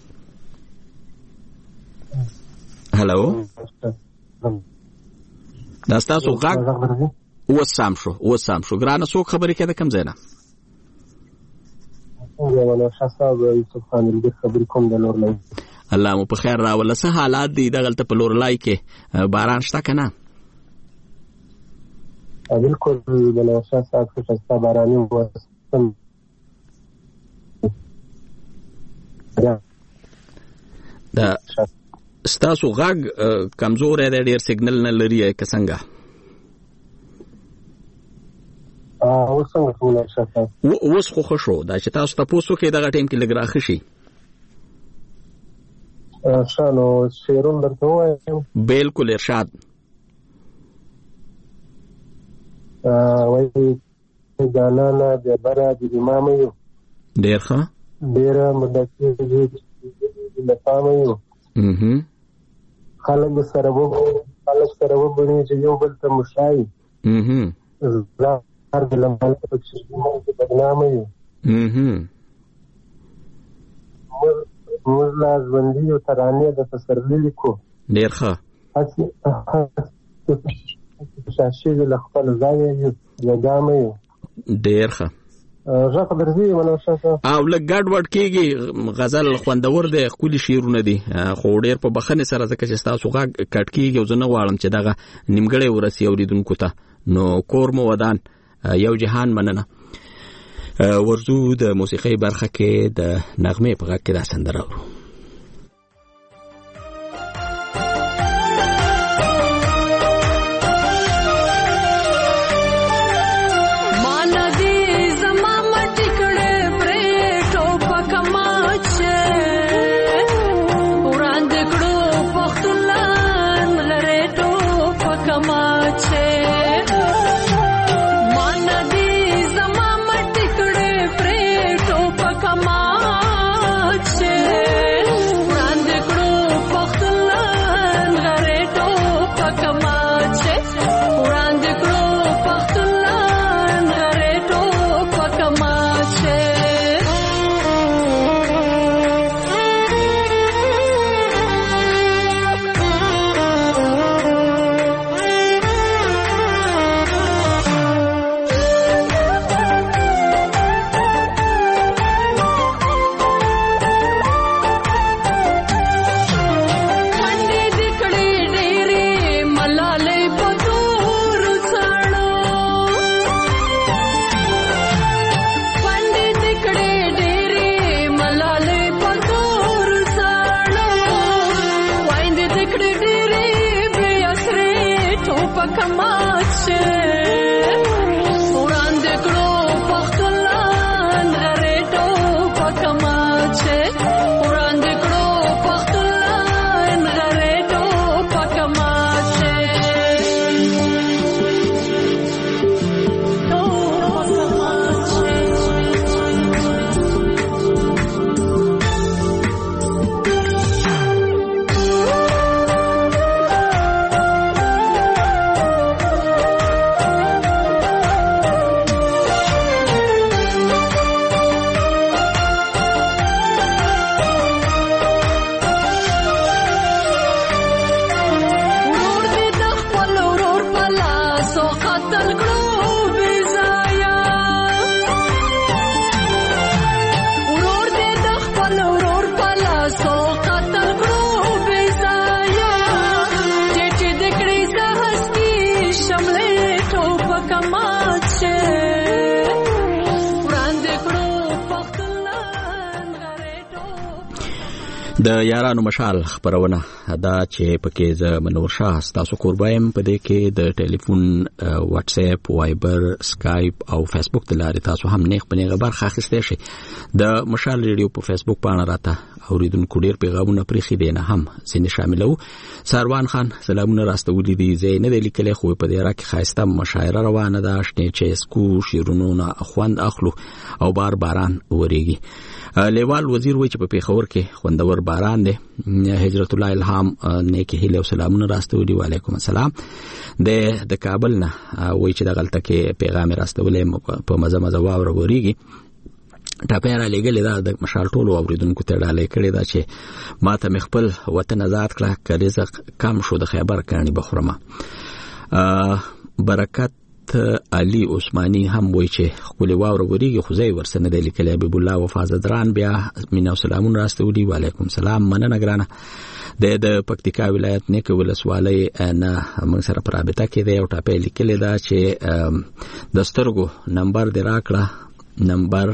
هلو دا تاسو غږ وسام شو ګرانه څوک خبرې کده کم زینا وانا شاساب یوسف خان دې خبرې کوم د لور لای الله مو په خیر راول سه حالات دي دغلت په لور لای کې باران شته کنه بالکل بلا شاساب څه باراني وسم دا ستاسو غږ کمزور دی ډیر سیګنل نه لري که څنګه اوس خو خوشو دا چې تاسو تاسو کې دغه ټیم کې لګ راخ شي شانو شیرون درته وایم بالکل ارشاد وایي ځانانه د برا د امام یو ډیر ښه ډیر مدکې دې د پام یو خلک سره وبني چې یو بل ته مشای زار د لمبل په چې بدنامه یو موږ لاځوندي او ترانه د تسرلی لیکو ډیر ښه شاشي د خپل ځای یو لګامه یو ډیر ښه ځکه درځي ولې شاسه او لګډ وډ کېږي غزل خوندور دی خولي شیرونه دي خو ډیر په بخنه سره ځکه چې تاسو غږ کټ کېږي او زه نه غواړم چې دغه نیمګړی ورسي اوریدونکو ته نو کور مو ودان یو جهان مننه ورزو د موسیقي برخه کې د نغمه په غږ کې دا سندره ورو Come on, پکمات شه وړاندې کړو پختلان ریټو پکمات شه وړاندې کړو پختلان ریټو پکمات شه د یارانو مشال خبرونه دا چې پکې ز منور شاه تاسو قربایم په دې کې د ټلیفون واتس اپ وایبر سکایپ او فیسبوک د لارې تاسو هم نیغ په نیغه برخه اخیستی شئ د مشال ریډیو په فیسبوک باندې راته اوریدونکو ډیر پیغامونه پرېښي دي نه هم ځینې شاملو ساروان خان سلامونه راستولي دي زه نه دی لیکلی خو په دې را کې ښایسته مشاعره روانه ده شنې چیسکو شیرونو نه خوند اخلو او باران وریږي لیوال وزیر وای چې په پیښور کې خوندور باران دی هجرت الله الهام نیک هیله او سلامونه راستولي وعلیکم السلام د کابل نه وای چې د غلطه کې پیغام راستولې په مزه واوره وریږي ټاپیرا لګلې دا د مشال ټولو اوریدونکو ته ډالې کړې دا چې ماته مخبل وطن آزاد کړه کړي کم شو د خیبر کانی بخورمه برکت علي عثماني هم وای چې خپل واور وریږي خو زې ورسنه د لیکل حبیب الله وفازدران بیا مینا سلامون راستولي وعلیکم السلام مننه ګرانه د پکتیکا ولایت نیک ولسوالۍ نه موږ سره پر رابطه کې دی او ټاپې لیکل دا چې د سترګو نمبر دی راکړه نمبر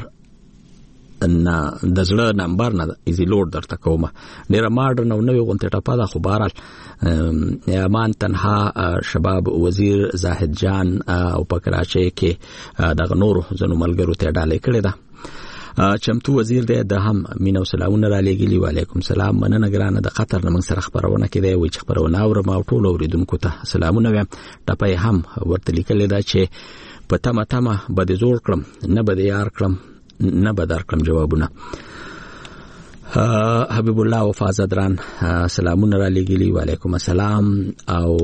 نه د زړه نمبر نه ایزی لوډ درته کومه ډیره ماډرن او نوې غونډه ټاپه ده خو بهرحال یامان تنها شباب وزیر زاهد جان او په کراچۍ کې دغه نورو ځنو ملګرو ته ډالې کړې ده چمتو وزیر دی د هم مینا او سلامونه را لېږلي وعلیکم السلام مننه ګرانه د قطر نه موږ سره خبرونه کې دی وایي چې خبرونه اورم او ټول اوریدونکو ته سلامونه وایم ټاپه هم ورته لیکلې ده چې په تمه به دې زوړ کړم نه به دې یار کړم نه بدر کړم جوابونه حبیب الله وفازدران سلامونه را لېږلي وعلیکم السلام او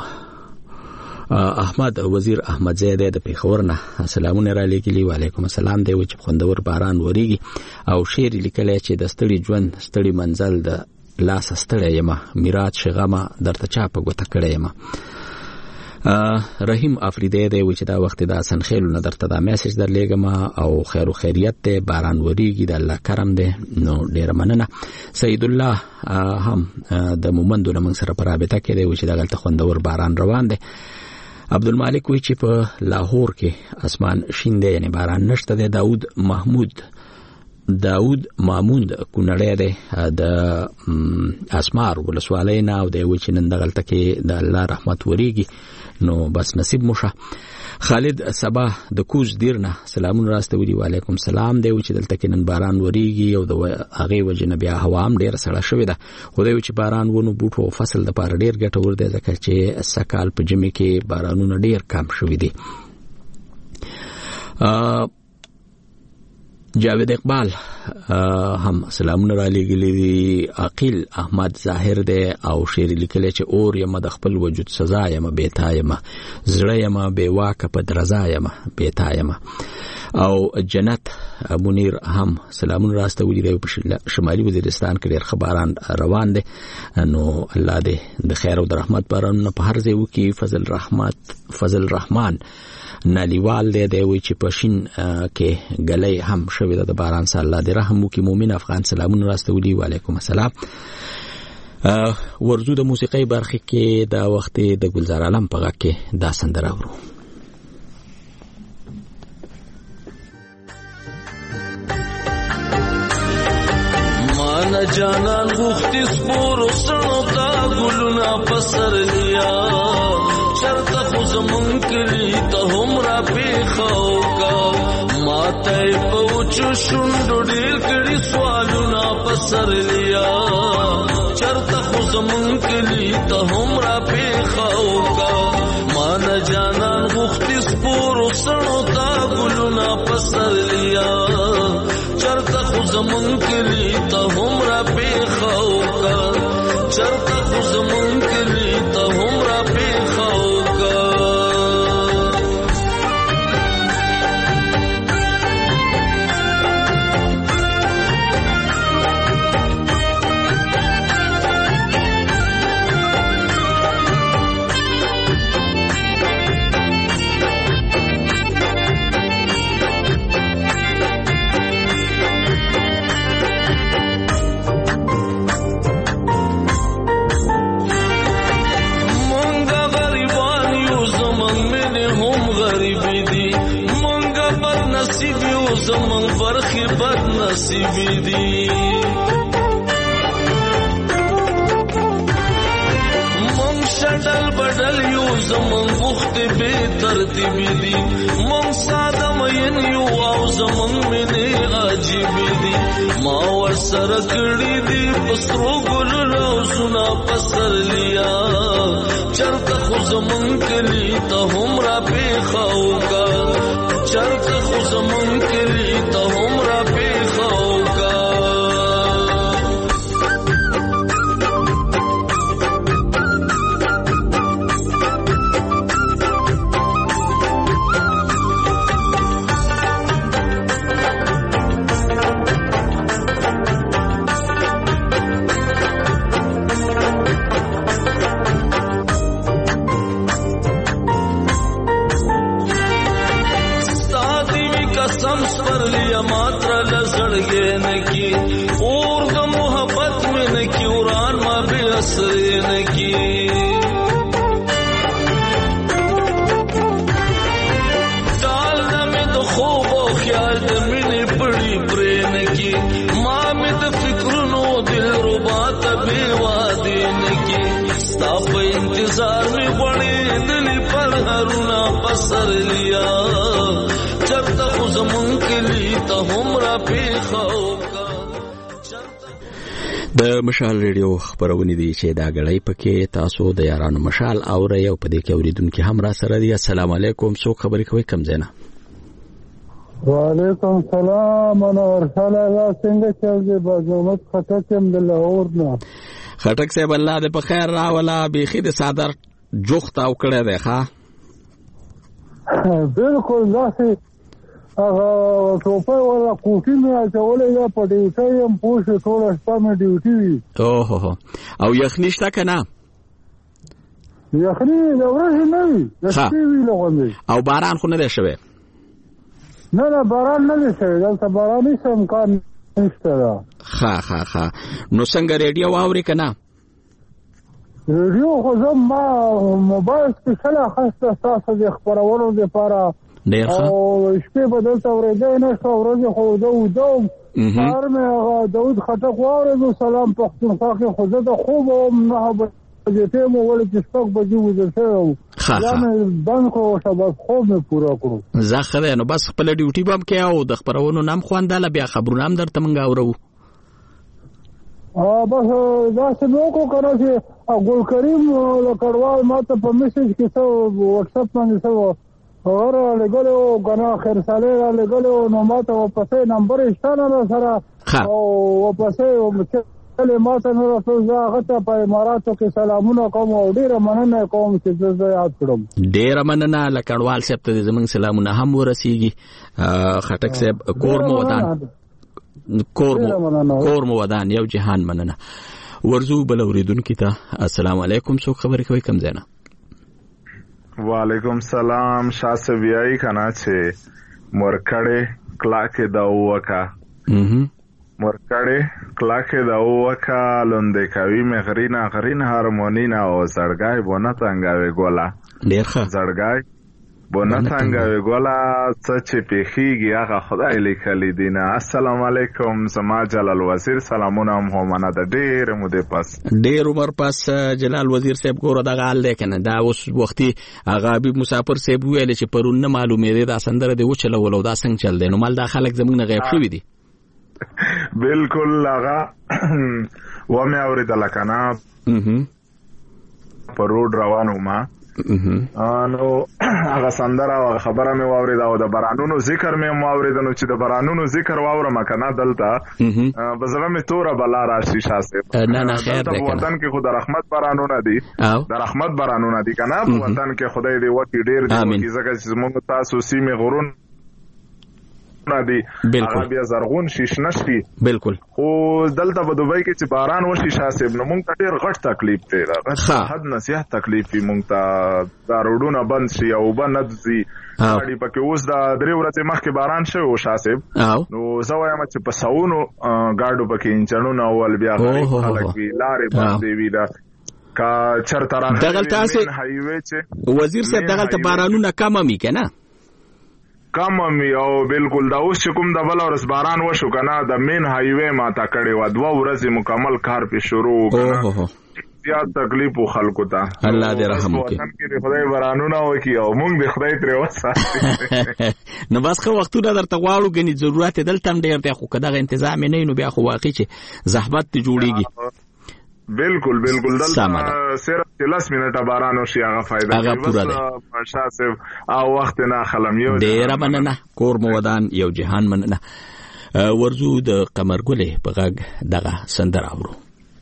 احمد وزیر احمد زید د پیښور نه سلامونه را لېږلي وعلیکم السلام دی چې خوندور باران وریږي او شعر لیکلی چې د ستړي ژوند ستړي منزل د لاس ستړی یم میراث شغمه درته چا په ګوته کړی یم رحیم افریدی دی چې دا وخت د سنخیل نه درته دا میسج درلېږم او خیر او خیریت دی باران وریږي د الله کرم دی نو ډیر مننه سید الله هم د مومندو نه موږ سره په رابطه کې دی چې دا غلطه خوندور باران روان دی عبدالمالک وی چې په لاهور کې اسمان شین دی یعنی باران نشته دی داود ماموند کونړی دی د اسمار ولسوالۍ نه او دی چې نن د غلطه کې د الله رحمت وریږي نو بس نصیب موشه خالد صبا د کوز دیرنه سلامون راستولي وعلیکم السلام دی چې دلته کې نن باران وریږي او د هغه وجنه بیا هوا هم ډیره سړه شوې ده خو دی چې باران ونو بوټو فصل د پاره ډیر ګټور دی ځکه چې سکال په جمع کې بارانونه ډیر کم شوې دي جاوید اقبال هم سلامونه را لېږلي دي عقیل احمد ظاهر دی او شعر لیکلی چې اور یم د خپل وجود سزا یم بیتا یم زړه یم بې واکه په درزا یم بیتا یم او جنت منیر هم سلامونه راستولي دی په شمالي وزیرستان کې ډېر ښه باران روان دی نو الله دې د خیر او د رحمت بارانونه په هر ځای وکړي فضل رحمان نالیوال دی وی چې پښین کې غلې هم شوې ده د باران سره الله دې رحم وکړي مؤمن افغان سلامونه راستولي وعلیکم السلام ورزو د موسیقي برخه کې دا وخت د گلزار عالم په غږ کې دا سندره ورو مان جانان غوښتي سپور سنو تا ګلونه پسر لیا چرته خوکا ماته پوچو شوندو ډیر کړي سوالونه پسر لیا چرته خو زمون کلی ته هم را پیخوکا مان جانان غوختی سپور سړو تا ګلونه پسر لیا چرته خو زمون کلی ته هم را پیخوکا چرته خو زمون کلی ته هم را پیخوکا زمون برخی بد نصیبی دی مون شدل بدل یو زمون بخت بے ترتیبی دی مون ساده مین یو او زمون منی عجیبی دی ما ور سره کړی دی پسترو ګلو سنا پسر لیا چرته خو زمون کلی ته هم را پیخوکا چرته خو زمون کلی ته هم را پیخوکا اور د محبت میں نکی وران ما بے اثر نکی ډال میں د خوب او خیال د مینې پړی پرې نکی ما مې د فکرونو دل ربات بے وادي نکی ستا په انتظار میں غړې دلی پر هرونا پسر لیا چرته خو زمون کلی ته هم را پیخوکا د مشال ریډیو خبرونه دي چې دا غړی پکې تاسو د یارانو مشال اوري او په دې کې اوریدونکو هم را سره دي. السلام علیکم، څوک خبرې کوي کم زینا؟ وعلیکم السلام، انا ارسل الله څنګه چلځي بازومت خټک هم د لاهور نه. خټک صاحب الله دې په خیر راولا، بيخي د صادر جوخت او کړه ده ښا بالکل داسې هغه ټوپه ولا کوټی نه اچولې یا په ډیوټي هم پوښه ټول شپه مې ډیوټي وي. اوه او یخنی شته کنه؟ یخنی د ورځې نه وي، د شپې وی لغوندې. او باران خو نه دی شوی؟ نه باران نه دی شوی، دلته باران هیڅ امکان نشته ده. ښه نو څنګه ریډیو واوري کنه؟ ریډیو خو زه ما موبایل کې کله خاصه تاسو د خبرونو لپاره ډیر ښه او شپې بدلته ورېدای نه شو، ورځې خو دوم سهار مې هغه داود خټک واورېدو. سلام پښتونخوا کې خو زه د خوب وم 9 بجې مو ولې چې 6 بجې ویده شوی وم، بیا مې بند کړو شه بس خوب مې پوره کړو. زه ښه دی نو بس خپله ډیوټي به هم کوې او د خپرونو نه هم خوندله، بیا خبرونه هم درته موږ اورو. بس داسې مې وکړو که نه چې ګل کریم له کډوال ما ته په میسج کې څه واټساپ باندې څه اور لګلو غنا خیر صالح لګلو نو ماته واپسې نمبر شته نه سره او واپسې کله ماته نو زه هغه په اماراتو کې سلامونه کوم او ډیره مننه کوم چې زه یاد کړم. ډیره مننه لکړوال صاحب ته زمونږ سلامونه هم ورسیږي. خټک صاحب کور مو ودان یو جهان مننه. ورزو بل اوریدونکو ته السلام علیکم، څوک خبرې کوي کم زینا؟ وعلیکم سلام، شاسه بیاي کنا چې مرکړې کلاکه دا وکا مرکړې کلاکه دا وکا لوندې کوي مغرینا هارمونینا او زړګای بونه څنګه وی ګولا ډیر ښه زړګای بونتنګ وګولا چې پیخیږي هغه خدای لیکلی دی نه. السلام علیکم زما جلال وزیر سلامونه هم منه د ډېر مودې پس ډېر عمر پس جلال وزیر صاحب ګوره دغه حال دی کنه دا اوس وختي هغه حبیب مسافر صاحب ویل چې پرون نه معلومې دا سندره دی وچلول او دا څنګه چل دی نو مال دا خلک زموږ نه غیب شوي دي. بالکل هغه و مې اورېدله کنه په روډ روان وم نو هغه سندره او خبره مې واورېده او د بارانونو ذکر مې واورېده نو چې د بارانونو ذکر واورم کنه دلته په زړه مې توره بلا راشي شاسه نه خیر دی په وطن کې خو د رحمت بارانونه دي د رحمت بارانونه دي کنه په وطن کې خدای دې وکړي ډېر دې ځکه چې موږ تاسو سیمه غرون ندی هغه بیا زرغون شیش نشي بالکل خو دلته په دوبۍ کې چې باران وشي شاسب نو مونږ ته ډېر غټ تکلیف دی راغلی حد نصیحت تکلیف وي مونږ ته دا روډونه بند شي او بند شي اړي پکې اوس دا درې ورځې مخکې باران شوی و شاسب نو زه وایم چې په ساونو ګاډو پکې انجنونه اول بیا خلک وي لارې بندې وي دا کا چرته راغلی دغلته هایوي چې وزیر صاحب دغلته بارانونه کم مي کنه کم می او بالکل دا اوس چې کوم د بل ورځ باران وشو کنه د مین هایوي ماته کړي و 2 ورځې مکمل کار په شروع کړه زیات تکلیف خلکو ته الله دې رحم وکړي خدای بارانونه وکي او موږ دې خدای ترې وساتي نو بس خو وختونه درته غواړو غني ضرورت دلته ډېر دی خو کداغه تنظیم نه نو بیا خو واقعي چې زحمت ته جوړيږي بالکل دلته صرف 10 منټه باران وشي هغه فائدہ کوي بس شاسب او وخت نه خلم یو ډیر مننه کور مو ودان یو جهان مننه ورزو د قمر ګلې په غږ دغه سندره اورو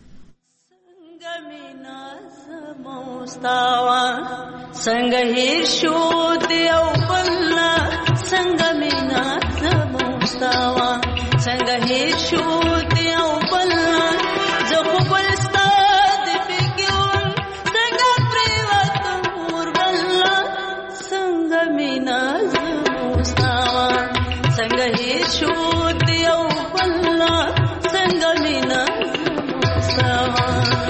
څنګه هیر شو دیو بلنا څنګه مینا زموستاوا څنګه هیر شو دیو بلنا زه خو بلستا د فکرون څنګه پریوت مور بلنا څنګه مینا زموستاوا څنګه هیر شو دیو بلنا څنګه مینا زموستاوا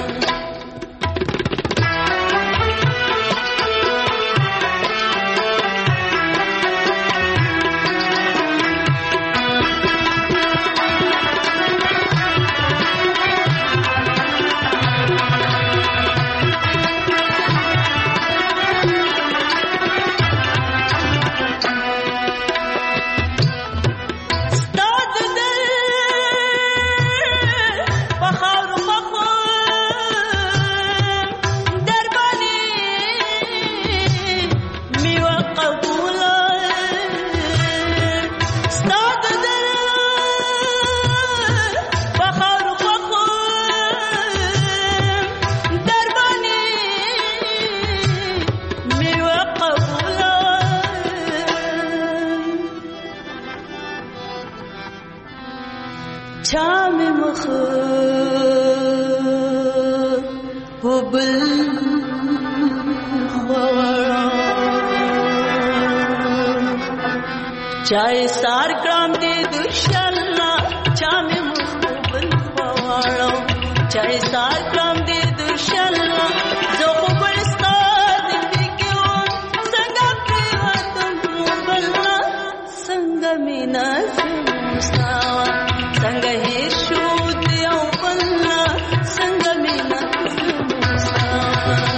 چای سار کرام دې دشلا چا مې مخبل پواړو چای سار کرام دې دشلا زه خو بلستا دې کېو څنګه پریوتم بلنا څنګه مینا زموستاوا څنګه هیر شو دیو بلنا څنګه مینا زموستاوا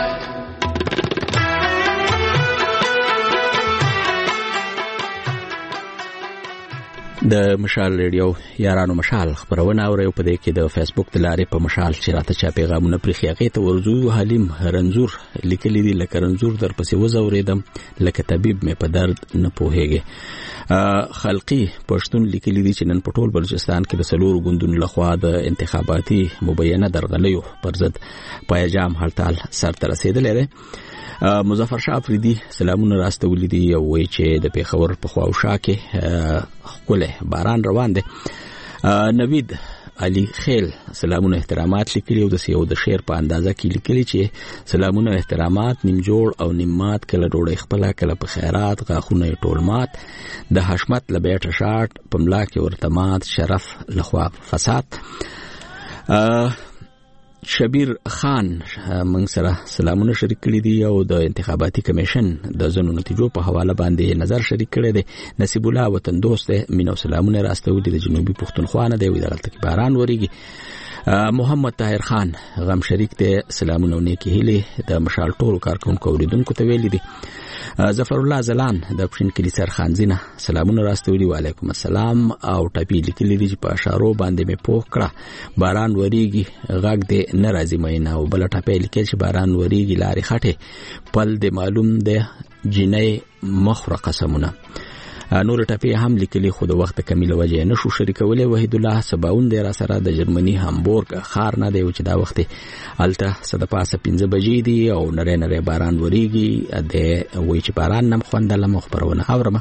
د مشال ریډیو یارانو مشال خبرونه اوري په دې کې د فیسبوک د لارې په مشال چې راته چا پیغامونه پرې هغه ته ورزو حلیم رنزور لیکلي دي لکه رنزور در پسې وزوریدم لکه طبيب مې په درد نه پوهیږي خلقی پښتون لیکلي دي چې نن په ټول بلوچستان کې د سلور غوندونو لخوا د انتخاباتي مبینه درغلیو پر ضد پایجام هړتال سرته رسیدلې ده مظفر شاه افریدي سلامونه راستولې دي او وایي چې د پیښور په خواوشا کې خپل باران روان دي نوید علي خیل سلامونه احترامات لیکلي او د سیو د شعر په اندازه کې لیکلي چې سلامونه احترامات نیم جوړ او نیم مات کله ډوړې خپل کله په خیرات غاخونه ټول مات د حشمت لبیټ شاټ پملا کې ورتمات شرف لخوا فساد شبیر خان موږ سره سلامونه شریک کړي دي او د انتخاباتي کمیشن د ځینو نتیجو په حواله باندې نظر شریک کړي دي. نصیب الله وطن دوست مینو سلامونه راستولي د جنوبي پښتونخوا نه دی وی دغلت کې باران وریږي. محمد طاهر خان غم شریک دی سلامونه نیکی هیله د مشال ټولو کارکونکو اوریدونکو ته ویلي دي. ظفر الله زلان د پښین کلی سرخانزینه سلامونه راستولي وعلیکم السلام او ټاپی لیکلي دي په اشارو باندې مې پوښ کړه باران وریږي غږ دې ناراضي مینه او بل ټاپی لیکل چې باران وریږي لارې خټه پل دې معلوم ده جنې مخره قسمونه. نور ټاپی هم لیکلي خو د وخت کمیله وجه نشو شریکولې. وحید الله سباون دی را سره د جرمني هامبورګ خار نه دی چې دا وخت الته صد پاسه 15 بجې دی او نری نری باران وریږي د وای چې باران نم خوندله مخبرونه اورمه.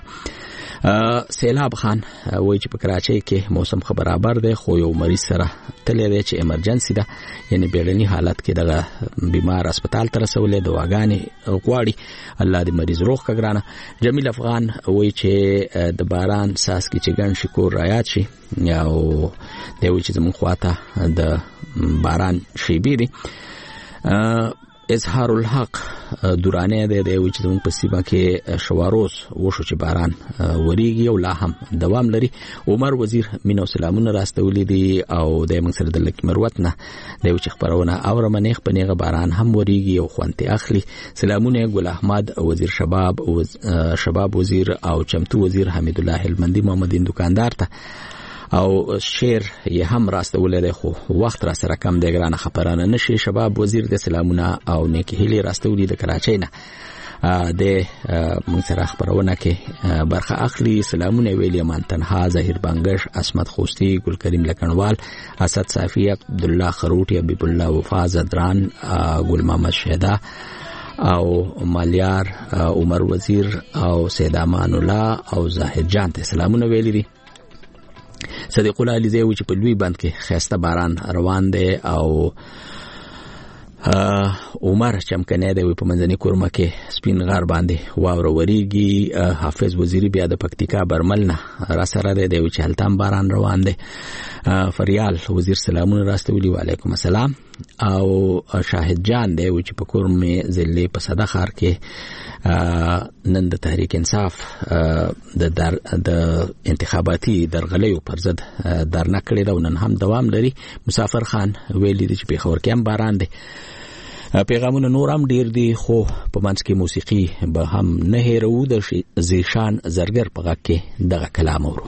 سیلاب خان وای چې په کراچۍ کې موسم برابر دی خو یو مریض سره تللی دی چې ایمرجنسي ده یعنی بیړني حالت کې دغه بیمار هسپتال ته رسولې دواګانې غواړي الله دې مریض روغ کړه. جمیل افغان وای چې د باران ساس کې چې ګڼ شکور رایات شي او دی وای چې زموږ خواته د باران شیبې دي. اظهار الحق دورانه د وی چې موږ په سیمه کې شواروز وشو چې باران وریږي او لا هم دوام لري. عمر وزیر مینو سلامونه راستولي دي او د موږ سره د لک مروت نه د وی چې خبرونه اورم نه خپنیغه باران هم وریږي او خوانته اخلي. سلامونه ګل احمد وزیر شباب وزیر او چمتو وزیر حمید الله هلمندي محمدین دکاندار ته او شعر یې هم راستولې ده خو وخت را سره کم دی ګرانه خبرانه نشي. شباب وزیر د سلامونه او نیکی هیلي راستولې د کراچۍ نه د موږ سره خبرونه کې برخه اخلي. سلامونه ویلی مان تنها ظاهر بانګش اسمت خوستی ګل کریم لکنوال اسد صافی عبد الله خروټی حبیب الله وفا زدران ګل محمد شهدا او مالیار عمر وزیر او سید امان الله او زاهد جان ته سلامونه ویلي دي. صدیق الله علیزی و چې په لوی بند کې خسته باران روان دی او عمر چمکنه دی په منځني کورمه کې سپین غار باندې واوره وریږي. حافظ وزیری بیا د پکتیکا برمل نه را سره دی چې هلتم باران روان دی. فریال وزیر سلامونه راستولي وعلیکم السلام او شاهد جان دی چې په کورمه زلې په صدخار کې نن د تحریک انصاف د انتخاباتي درغلیو پر ضد درنه کړې ده نن هم دوام لري. مسافر خان ویلي دي چې په خور کې هم باران دی. پیغامونه نور هم ډیر دي خو په منځ کې موسیقي به هم نه هېرو د زیشان زرګر په غږ کې دغه کلام اورو.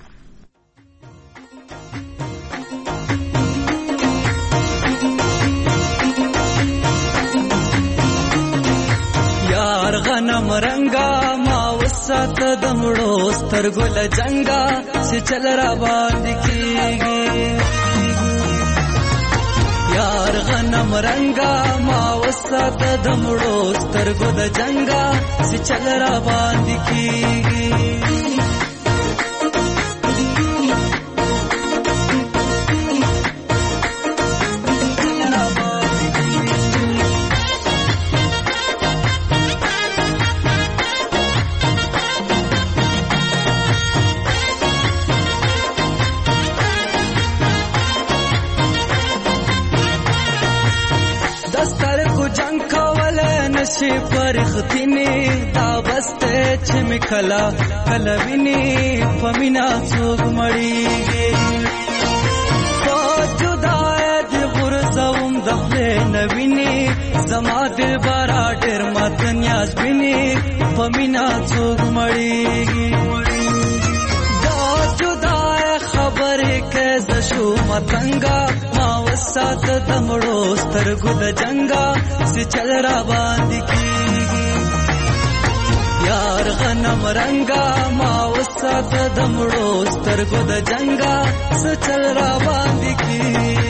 غنم رنگا ما وسات دمړو سترګو لجنګا چې چل را باندې کیږي. یار غنم رنگا ما وسات دمړو سترګو د جنګا چې چل را باندې کیږي. شي فرختنی دا بسته چې مکلا کلوینی پمینا څوک مړیږي. جدای دی غرزوم دخله نوینی زما دل بارا ډیر مات نیاز بینی پمینا څوک مړیږي. دا جدای خبره کې زشو متنګا ما وسات دمړو سترګو د جنگا چې چل را باندې کیږي. یار غنم رنگا ما وسات دمړو سترګو د جنگا چې چل را باندې کیږي.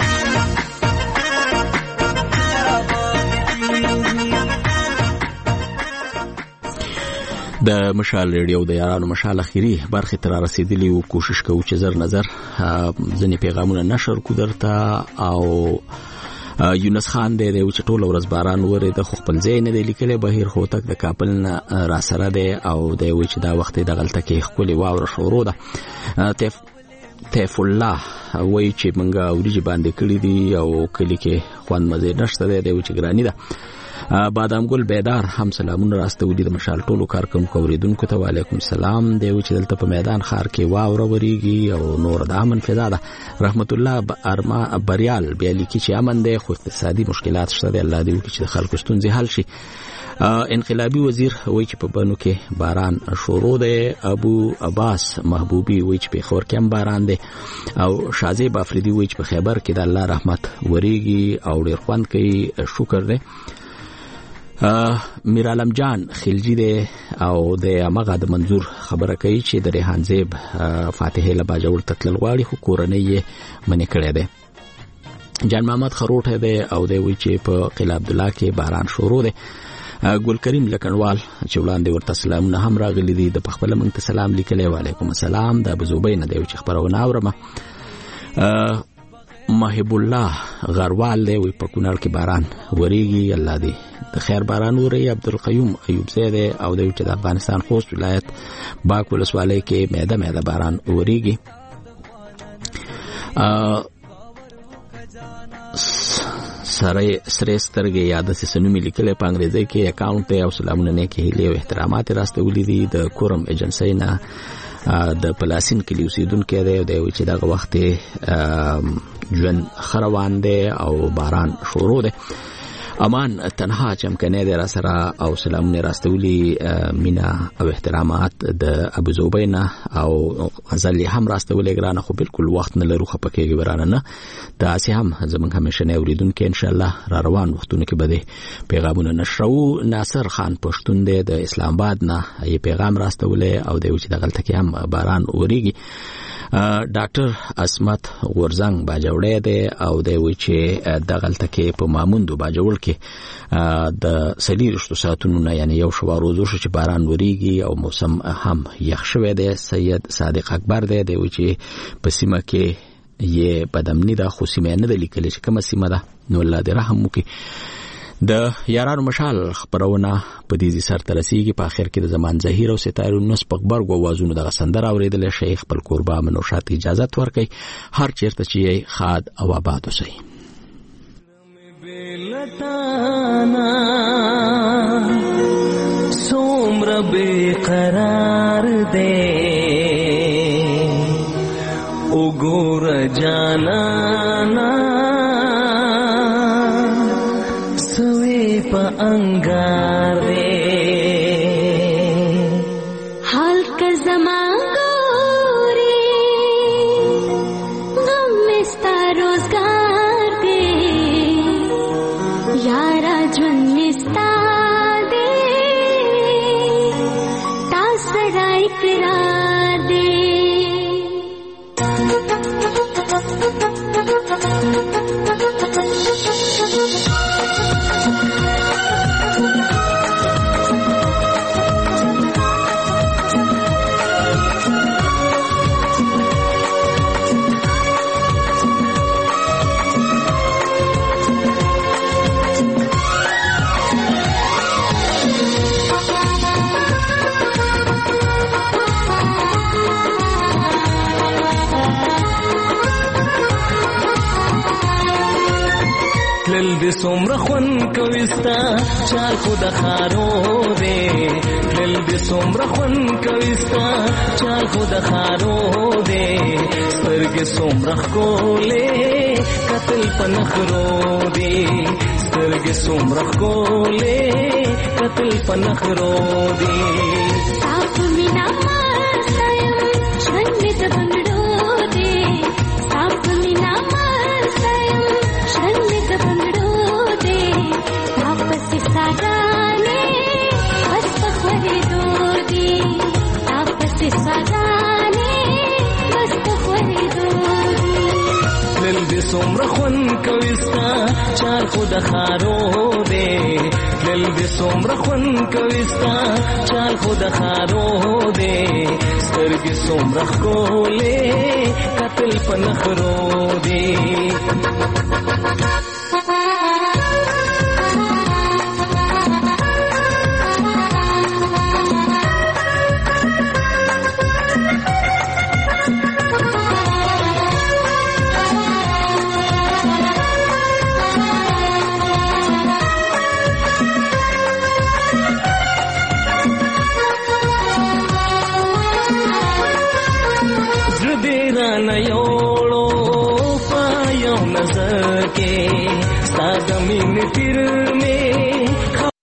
د مشال ریډیو د یارانو مشال اخیری برخه تر رسیدلی او کوشش کوو چې زر نظر ځنې پیغامونه نشر کو درته او یونس خان دی چې ټول ورځ باران وره د خپل ځای نه دی لیکلی بهیر هوتک د کابل نه را سره دی او دی چې دا وخت د غلطه کې خپل واوره شروع ده. طیف الله وایي چې منګه وریجې باندې کړی دي او کلی کې خوان مزه نشته دی چې ګرانی ده. بادام ګل بیدار هم سلامونه راستولي د مشال ټولو کارکونکو اوریدونکو ته وعلیکم سلام. دی چې دلته په میدان خار کې واوره وریږي او نور د امن فضا ده. رحمت الله ارما بریال بیا لیکي چې امن دی خو اقتصادي مشکلات شته. الله دې وکړي چې د خلکو ستونزې حل شي. انقلابی وزیر وایي چې په بنو کې باران شروع دی. ابو عباس محبوبي وایي چې په خور کې هم باران دی. او شازیب افریدي وایي چې په خیبر کې د الله رحمت وریږي او ډیر خوند کوي. شکر دی. میر عالم جان خلجی دی او د امغه د منظور خبره کوي چې د ریحان زیب فاتحه له باجوړ تتل غواړي خو کورنۍ یې منې کړی دی. جان محمد خروټه دی او دی وایي چې په قلعه عبدالله کې باران شروع دی. ګل کریم لکنوال چې وړاندې ورته سلامونه هم راغلي دي. د خپل مونږ ته سلام لیکلی وعلیکم السلام. د ابوزوبۍ نه دی چې خبرونه اورم. محب الله غروال دی وي په کونړ کې باران وریږي. الله دې د خیر باران وری. عبدالقیوم ایوب زیده او دی چې د افغانستان خوست ولایت باک ولسوالۍ کې میده باران وریږي. سره سترګې یاد سنومي لیکل په انګریزي کې اکاونټ او سلامونه نه کې هلي او احترامات راستولې دي. د کورم ایجنسی نه د پلاسین کې اوسیدونکو دی چې دغه وخت ژوند خروان دی او باران شروع دی. امان تنها چمکنه دی را سره او سلامونه راستولي مینا او احترامات د ابوزوبینا او غزل هم راستولي ګرانه خو بالکل وخت نه لرو خپکهږي ورانه نه. دا سه هم زمونږ همیشه نه اوریدونکو ان شاء الله را روان وختونه کې بده پیغامونه نشرو. ناصر خان پښتون دی د اسلام آباد نه یې پیغام راستولي او دی چې دغلته کې هم باران وریږي. ډاکټر اسمت غورزنګ باجوړی دی او دی چې دغلته کې په ماموندو باجوړ کې د سلیرشتو ساعتونو نه یعنی یو شوا روزو چې باران وریږي او موسم هم یخ شوی دی. سید صادق اکبر دی چې په سیمه کې یې بدامنی دا خو سیمه نه د لیکل چې کومه سیمه ده نو الله دې رحم وکړي. د یارانو مشال خبرونه په دې سر ترسيږي. په اخر کې د زمان زهیر او ستاره نس پکبرګ وازونو د سندر اوریدل شیخ خپل قربا منوشات اجازه ورکړي. هر چیرته چې خاد او آباد وسي. سومر بے قرار دے وګور جانانا سوې په انګار حال کا زمان ګوري غم مستا روزګار دے یارا ژوند مستا دے تاسو راي قرار دے. دل سومره خون کويستا چال خود خارو دے. دل دې سومره خون کويستا چال خود خارو دے. سترګې سومره کولې قتل پنخرو دے. سترګې سومره کولې قتل پنخرو دے. تاسو مینا ماستایم ژوند دې بندړو دے. تاسو مینا ماستایم ژوند دې بندړو دے. واپس ساګانې بس پخورې دو دي. واپس ساګانې بس پخورې دو دي. دل دې سومره خون کويستا چال خود خارو دے. دل دې سومره خون کويستا چال خود خارو دے. سترګې سومره کولې قتل پنخرو دے. مين پیر